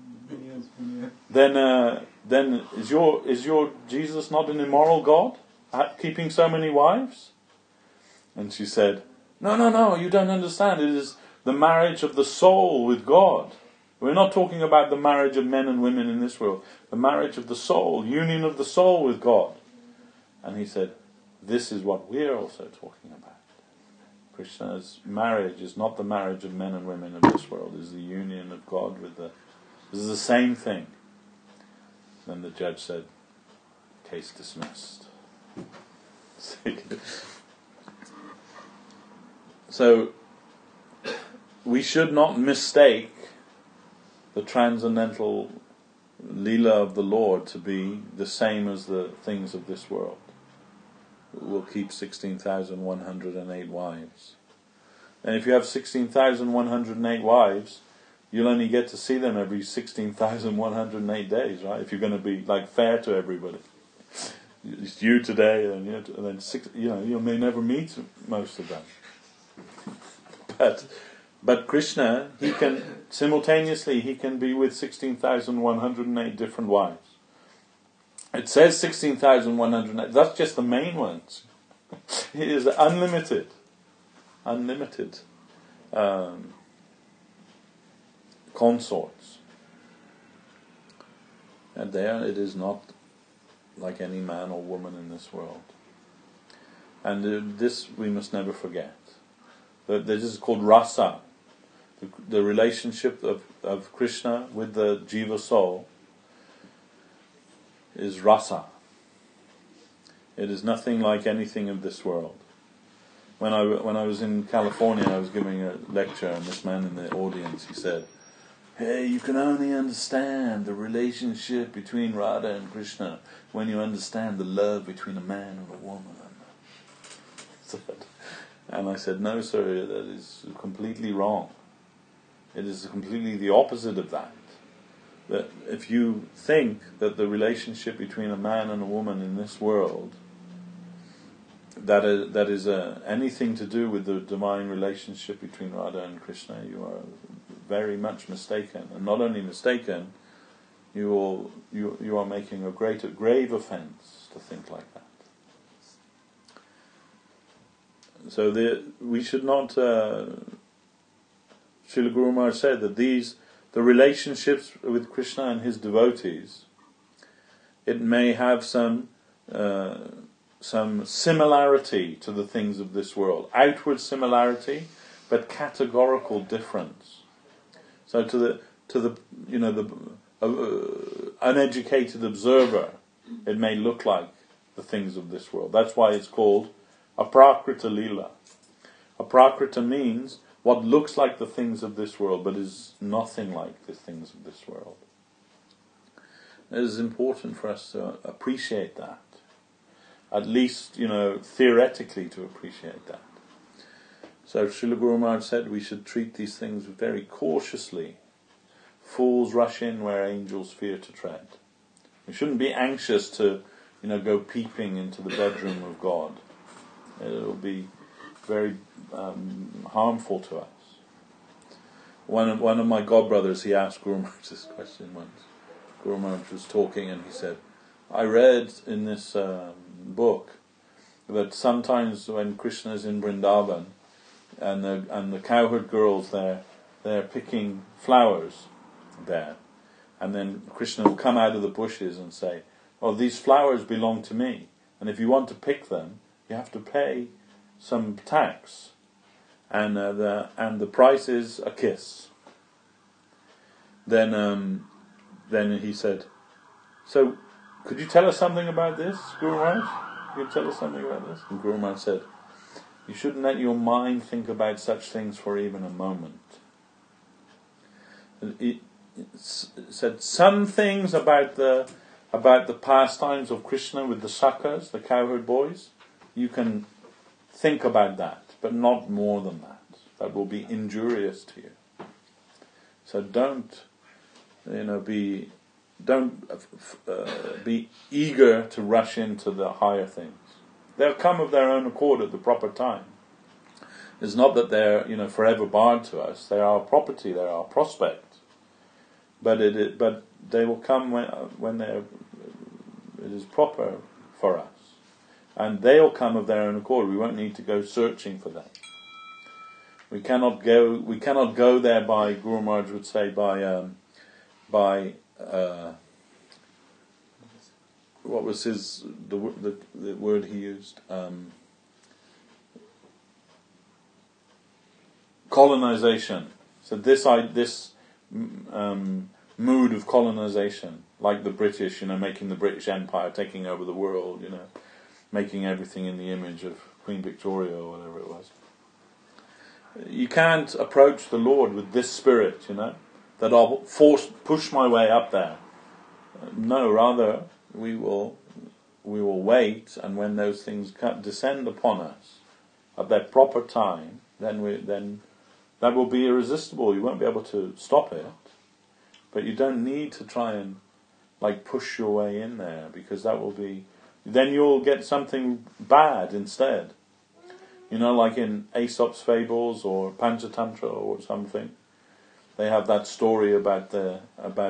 Then is your Jesus not an immoral God, keeping so many wives? And she said, no, you don't understand. It is the marriage of the soul with God. We're not talking about the marriage of men and women in this world. The marriage of the soul, union of the soul with God. And he said, this is what we're also talking about. Krishna's marriage is not the marriage of men and women of this world. It is the union of God with this is the same thing. Then the judge said, case dismissed. So, we should not mistake the transcendental Leela of the Lord to be the same as the things of this world. We'll keep 16,108 wives. And if you have 16,108 wives, you'll only get to see them every 16,108 days, right? If you're going to be fair to everybody. It's you today, and then you may never meet most of them. But Krishna, he can be with 16,108 different wives. It says 16,108. That's just the main ones. It is unlimited consorts. And there it is not like any man or woman in this world. And this we must never forget. This is called rasa. the relationship of Krishna with the jiva soul is rasa. It is nothing like anything of this world. When I was in California, I was giving a lecture, and this man in the audience, he said, "Hey, you can only understand the relationship between Radha and Krishna when you understand the love between a man and a woman." And I said, "No, sir, that is completely wrong. It is completely the opposite of that. That if you think that the relationship between a man and a woman in this world that is anything to do with the divine relationship between Radha and Krishna, you are very much mistaken. And not only mistaken, you are making a grave offence to think like that." So we should not. Srila Guru Maharaj said that the relationships with Krishna and his devotees, it may have some similarity to the things of this world, outward similarity, but categorical difference. So to the uneducated observer, it may look like the things of this world. That's why it's called aprakrita lila. Aprakrita means what looks like the things of this world, but is nothing like the things of this world. It is important for us to appreciate that. At least, theoretically to appreciate that. So Srila Guru Maharaj said we should treat these things very cautiously. Fools rush in where angels fear to tread. We shouldn't be anxious to, go peeping into the bedroom of God. It will be very harmful to us. One of my godbrothers, he asked Guru Maharaj this question once. Guru Maharaj was talking and he said, "I read in this book that sometimes when Krishna is in Vrindavan and the cowherd girls they're picking flowers there, and then Krishna will come out of the bushes and say, 'Oh, these flowers belong to me, and if you want to pick them, you have to pay some tax, and the price is a kiss.'" Then he said, "So, could you tell us something about this, Guru Maharaj? Could you tell us something about this?" And Guru Maharaj said, "You shouldn't let your mind think about such things for even a moment." It said some things about the pastimes of Krishna with the sakhas, the cowherd boys. You can think about that, but not more than that. That will be injurious to you. So don't be eager to rush into the higher things. They'll come of their own accord at the proper time. It's not that they're forever barred to us. They are our property. They are our prospect. But they will come when it is proper for us, and they'll come of their own accord. We won't need to go searching for them. We cannot go there by, Guru Maharaj would say, by what was the word he used? Colonization. So this mood of colonization, like the British, making the British Empire, taking over the world, making everything in the image of Queen Victoria or whatever it was. You can't approach the Lord with this spirit, that I'll push my way up there. No, rather we will wait, and when those things descend upon us at their proper time, then that will be irresistible. You won't be able to stop it. But you don't need to try and push your way in there, because that will be, then you'll get something bad instead. Like in Aesop's fables or Panchatantra or something. They have that story about the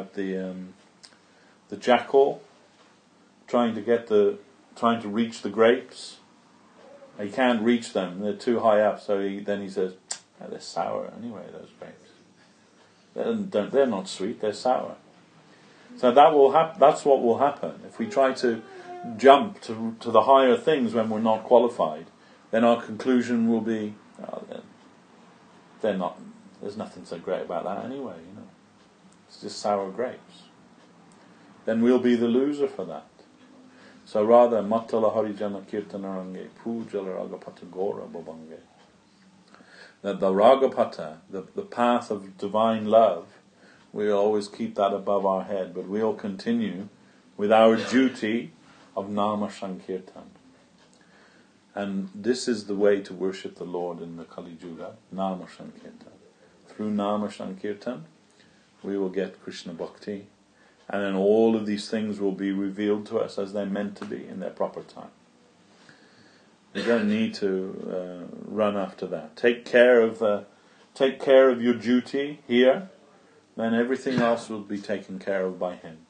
jackal trying to reach the grapes. He can't reach them; they're too high up. So then he says, "They're sour anyway. Those grapes. They're not sweet. They're sour." So that's what will happen if we try to jump to the higher things when we're not qualified. Then our conclusion will be, they're not there's nothing so great about that anyway, It's just sour grapes. Then we'll be the loser for that. So rather, Mattala Harijana Kirtanarange, Pujala Ragapata Gora Babange. That the Ragapata, the path of divine love, we'll always keep that above our head, but we'll continue with our duty of Nama Sankirtan. And this is the way to worship the Lord in the Kali Yuga, Nama Sankirtan. Through Nama Sankirtan, we will get Krishna Bhakti, and then all of these things will be revealed to us as they're meant to be in their proper time. You don't need to run after that. Take care of your duty here, then everything else will be taken care of by Him.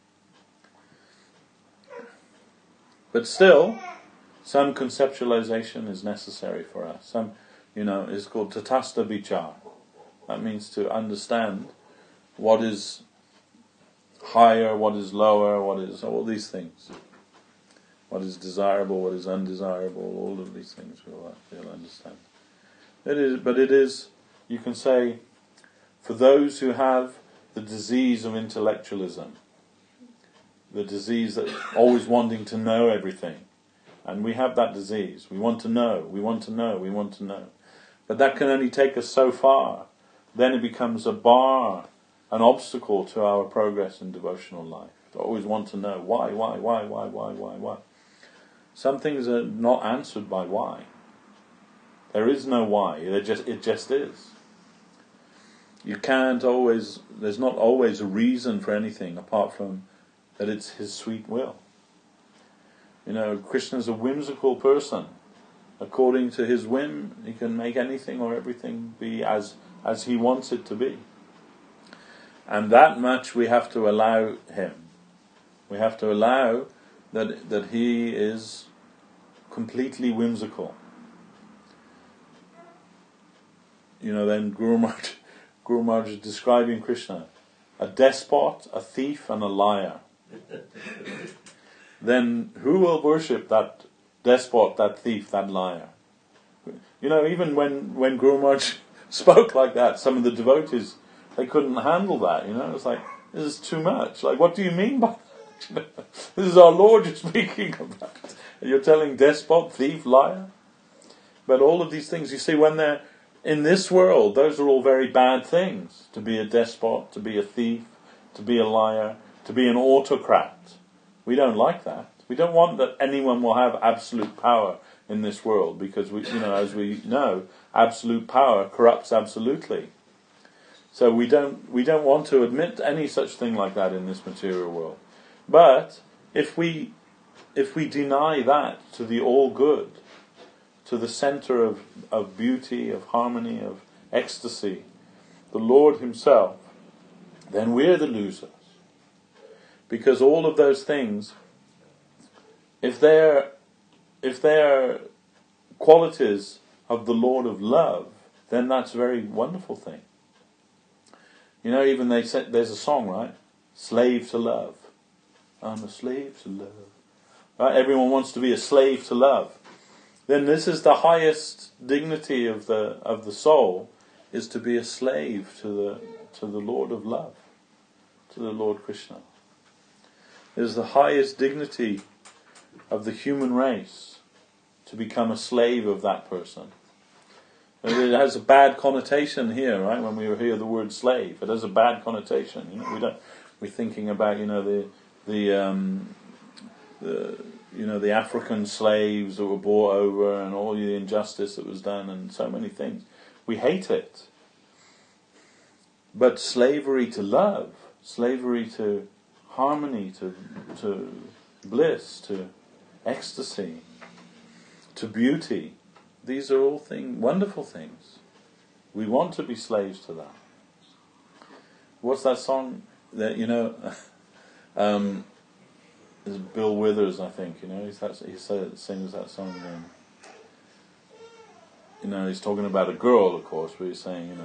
But still, some conceptualization is necessary for us. Some, is called tatasta vichar. That means to understand what is higher, what is lower, what is all these things. What is desirable, what is undesirable, all of these things we'll understand. But it is, you can say, for those who have the disease of intellectualism, the disease that always wanting to know everything, and we have that disease. We want to know, we want to know, we want to know. But that can only take us so far. Then it becomes a bar, an obstacle to our progress in devotional life. To always want to know why. Some things are not answered by why. There is no why. It just is. You can't always. There's not always a reason for anything apart from that it's His sweet will. Krishna's a whimsical person. According to His whim, He can make anything or everything be as He wants it to be. And that much we have to allow Him. We have to allow that He is completely whimsical. Then Guru Maharaj is describing Krishna, a despot, a thief, and a liar. Then who will worship that despot, that thief, that liar? Even when Guru Maharaj spoke like that, some of the devotees, they couldn't handle that. It's like, this is too much. Like, what do you mean by that? This is our Lord you're speaking about. You're telling despot, thief, liar. But all of these things, you see, when they're in this world, those are all very bad things. To be a despot, to be a thief, to be a liar, to be an autocrat. We don't like that. We don't want that anyone will have absolute power in this world, because as we know, absolute power corrupts absolutely. So we don't want to admit any such thing like that in this material world. But if we deny that to the all good, to the center of beauty, of harmony, of ecstasy, the Lord Himself, then we're the losers. Because all of those things, if they're qualities of the Lord of love, then that's a very wonderful thing. Even they said, there's a song, right? Slave to love. I'm a slave to love. Right? Everyone wants to be a slave to love. Then this is the highest dignity of the soul, is to be a slave to the Lord of love, to the Lord Krishna. It is the highest dignity of the human race to become a slave of that person. It has a bad connotation here, right? When we hear the word slave, it has a bad connotation. We're thinking about the African slaves that were brought over, and all the injustice that was done, and so many things. We hate it. But slavery to love, slavery to harmony, to bliss, to ecstasy, to beauty, these are all wonderful things. We want to be slaves to that. What's that song that is Bill Withers, I think. He sings that song. He's talking about a girl, of course, but he's saying,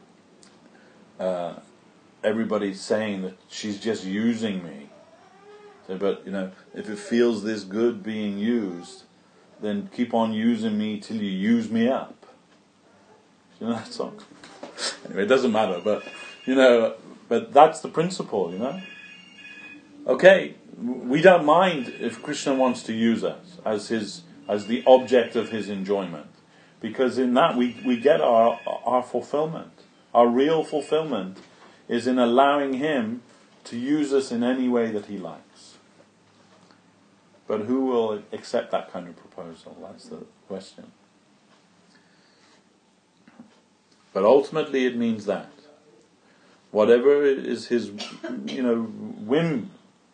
everybody's saying that she's just using me. So, but if it feels this good being used, then keep on using me till you use me up. You know that song? Anyway, it doesn't matter, but but that's the principle, Okay, we don't mind if Krishna wants to use us as the object of his enjoyment, because in that we get our fulfillment. Our real fulfillment is in allowing him to use us in any way that he likes. But who will accept that kind of proposal? That's the question. But ultimately it means that whatever is his whim,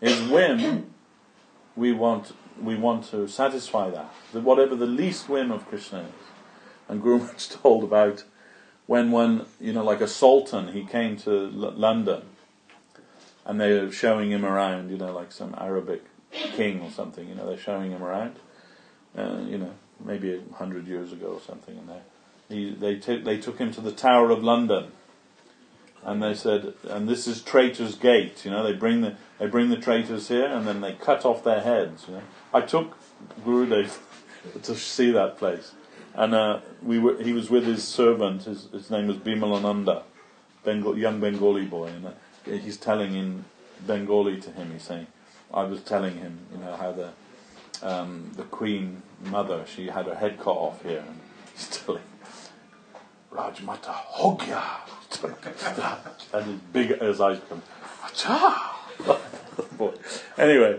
we want to satisfy that. Whatever the least whim of Krishna is. And Guru Maharaj told about when one, like a sultan, he came to London and they were showing him around, like some Arabic king or something, they're showing him around, maybe 100 years ago or something, and they took him to the Tower of London, and they said, and this is Traitors' Gate, they bring the traitors here, and then they cut off their heads. I took Gurudev to see that place, and he was with his servant. His name was Bimalananda, young Bengali boy, and he's telling in Bengali to him. He's saying, I was telling him, how the Queen Mother, she had her head cut off here, and he's telling Rajmata Hogya, and his big as eyes become Acha. Anyway,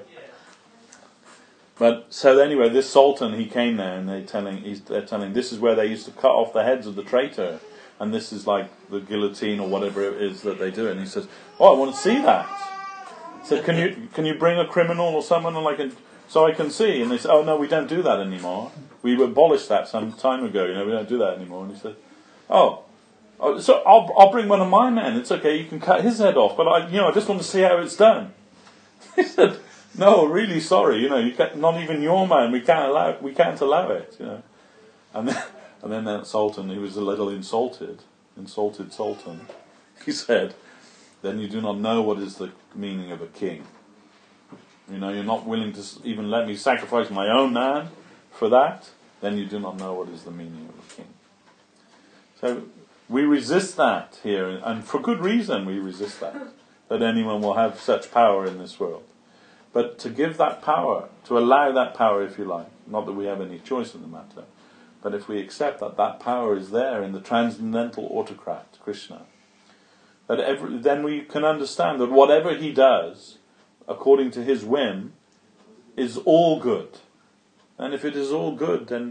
this sultan, he came there, and they're telling this is where they used to cut off the heads of the traitor, and this is like the guillotine or whatever it is that they do. And he says, "Oh, I want to see that." So can you bring a criminal or someone so I can see? And they said, "Oh no, we don't do that anymore. We abolished that some time ago. We don't do that anymore." And he said, "Oh, so I'll bring one of my men. It's okay. You can cut his head off, but I just want to see how it's done." He said, "No, really sorry. You can't, not even your man. We can't allow it. And then that sultan, he was a little insulted sultan. He said, "Then you do not know what is the meaning of a king. You're not willing to even let me sacrifice my own man for that. Then you do not know what is the meaning of a king." So we resist that here, and for good reason we resist that anyone will have such power in this world. But to give that power, to allow that power, if you like, not that we have any choice in the matter, but if we accept that power is there in the transcendental autocrat, Krishna, then we can understand that whatever he does, according to his whim, is all good. And if it is all good, then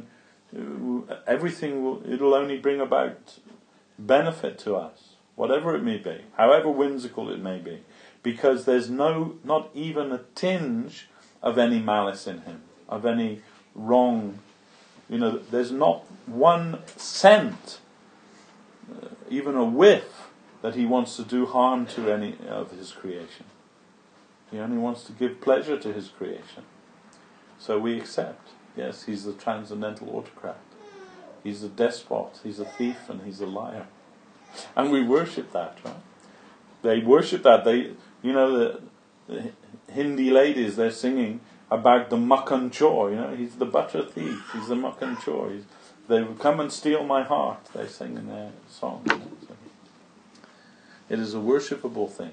it'll only bring about benefit to us, whatever it may be, however whimsical it may be, because there's not even a tinge of any malice in him, of any wrong. There's not 1 cent, even a whiff, that he wants to do harm to any of his creation. He only wants to give pleasure to his creation. So we accept, yes, he's the transcendental autocrat. He's a despot, he's a thief, and he's a liar. And we worship that, right? They worship that. The Hindi ladies, they're singing about the Makhan Chor, he's the butter thief, he's the Makhan Chor. They will come and steal my heart, they sing in their song. So it is a worshipable thing.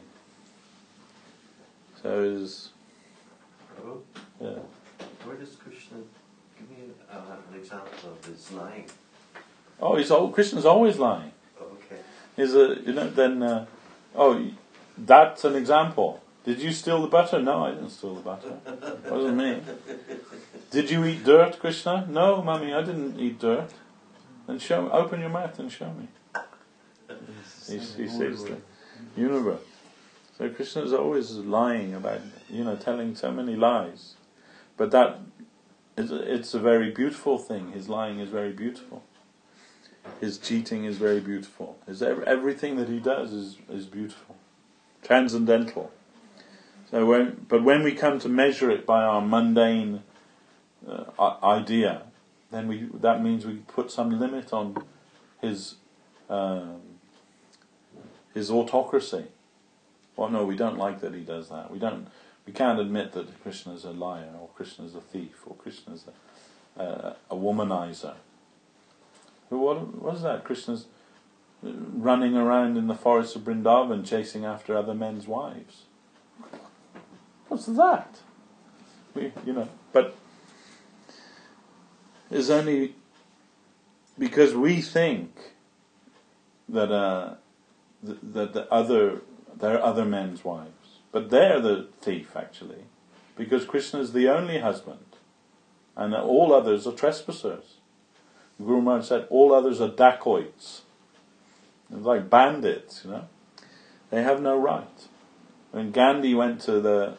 So it is... Yeah. Where does Krishna... Give me an example of his lying. Oh, Krishna's always lying. Okay. That's an example. Did you steal the butter? No, I didn't steal the butter. It wasn't me. Did you eat dirt, Krishna? No, Mummy, I didn't eat dirt. Then open your mouth and show me. He says the universe. So Krishna is always lying about, telling so many lies. But it's a very beautiful thing. His lying is very beautiful. His cheating is very beautiful. Everything that he does is beautiful, transcendental. So when we come to measure it by our mundane idea, then that means we put some limit on his autocracy. Well, no, we don't like that he does that. We can't admit that Krishna is a liar, or Krishna is a thief, or Krishna is a womanizer. What is that? Krishna's running around in the forests of Vrindavan chasing after other men's wives. What's that? But it's only because we think that there are other men's wives, but they're the thief actually, because Krishna is the only husband, and all others are trespassers. Guru Maharaj said all others are dacoits. It's like bandits, They have no right. When Gandhi went to the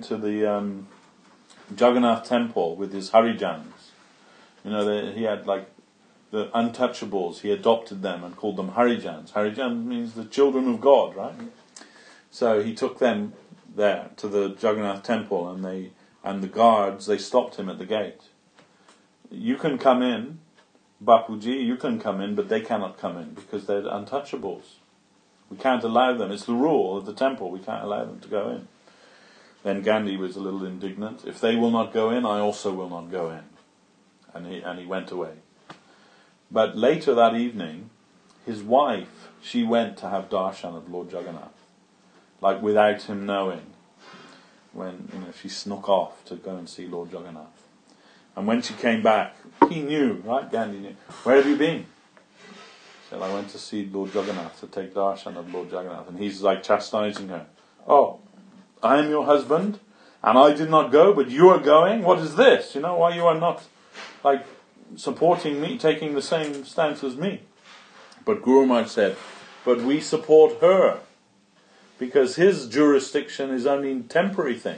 Jagannath temple with his Harijans, he had like the untouchables. He adopted them and called them Harijans. Harijan means the children of God, right? So he took them there to the Jagannath temple, and the guards, they stopped him at the gate. You can come in, Bapuji, you can come in, but they cannot come in because they're untouchables. We can't allow them. It's the rule of the temple. We can't allow them to go in. Then Gandhi was a little indignant. If they will not go in, I also will not go in. And he went away. But later that evening, his wife, she went to have darshan of Lord Jagannath, like without him knowing. When she snuck off to go and see Lord Jagannath. And when she came back, he knew, right? Gandhi knew. Where have you been? She said, I went to see Lord Jagannath, to take darshan of Lord Jagannath. And he's like chastising her. Oh, I am your husband, and I did not go, but you are going? What is this? Why you are not like supporting me, taking the same stance as me? But Guru Maharaj said, but we support her, because his jurisdiction is only a temporary thing.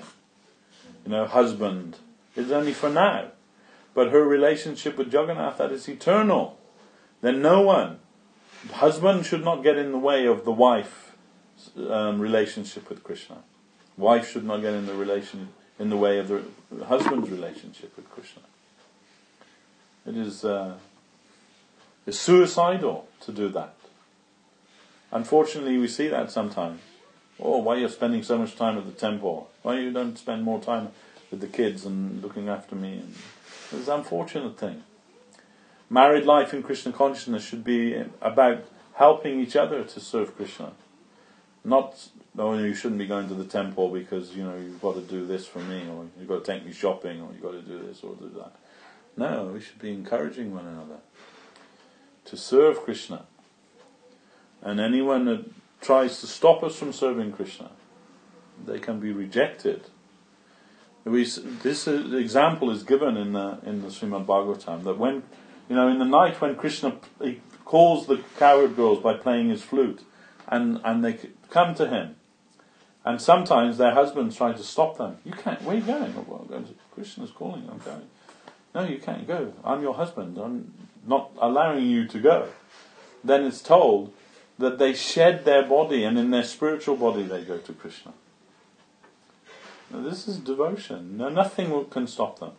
Husband is only for now. But her relationship with Jagannath, that is eternal. Then no one, husband should not get in the way of the wife's relationship with Krishna. Wife should not get in the way of the husband's relationship with Krishna. It is it's suicidal to do that. Unfortunately, we see that sometimes. Oh, why are you spending so much time at the temple? Why you don't spend more time with the kids and looking after me? It's an unfortunate thing. Married life in Krishna consciousness should be about helping each other to serve Krishna. Not, you shouldn't be going to the temple because, you've got to do this for me, or you've got to take me shopping, or you've got to do this or do that. No, we should be encouraging one another to serve Krishna. And anyone that tries to stop us from serving Krishna, they can be rejected. This example is given in the Srimad Bhagavatam, that when, in the night when Krishna he calls the cowherd girls by playing his flute, and they come to him, and sometimes their husbands try to stop them. You can't. Where are you going? Oh, well, I'm going to, Krishna's calling. I'm going. No, you can't go. I'm your husband. I'm not allowing you to go. Then it's told that they shed their body, and in their spiritual body they go to Krishna. Now, this is devotion. Nothing can stop them.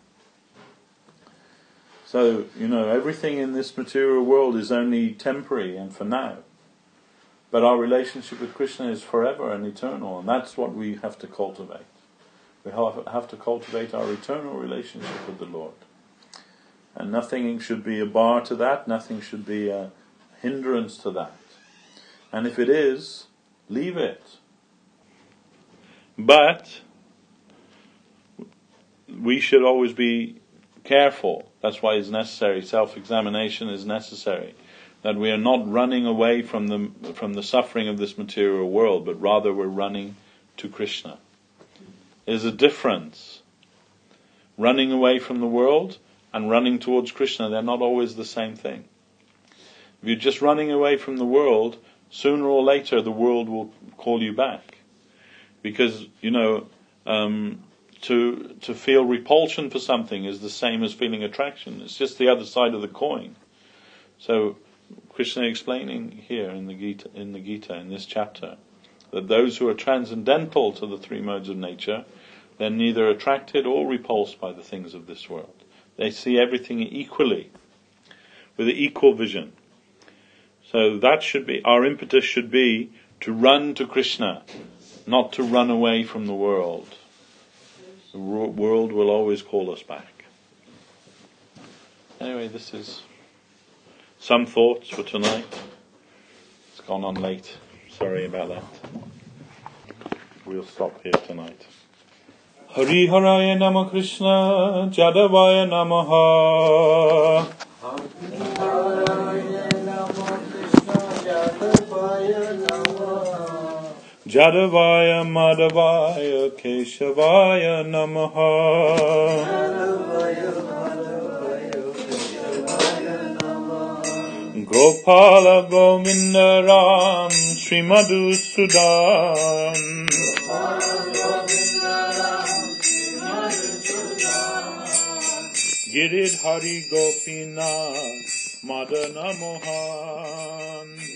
So, everything in this material world is only temporary and for now. But our relationship with Krishna is forever and eternal, and that's what we have to cultivate. We have to cultivate our eternal relationship with the Lord. And nothing should be a bar to that, nothing should be a hindrance to that. And if it is, leave it. But we should always be careful. That's why it's necessary. Self-examination is necessary. That we are not running away from the suffering of this material world, but rather we're running to Krishna. There's a difference. Running away from the world and running towards Krishna, they're not always the same thing. If you're just running away from the world, sooner or later the world will call you back. Because, to feel repulsion for something is the same as feeling attraction. It's just the other side of the coin. So Krishna explaining here in the Gita, in this chapter, that those who are transcendental to the three modes of nature, they're neither attracted or repulsed by the things of this world. They see everything equally, with an equal vision. So that should be, our impetus should be to run to Krishna, not to run away from the world. The world will always call us back. Anyway, this is some thoughts for tonight. gone on late. Sorry about that. We'll stop here tonight. Hari Haraya Nama Krishna Jadavaya Namaha. Jadavaya Madhavaya Keshavaya Namaha. Gopala Govinda Ram Sri Madhusudan. Girid Hari Gopinath Madana Mohan.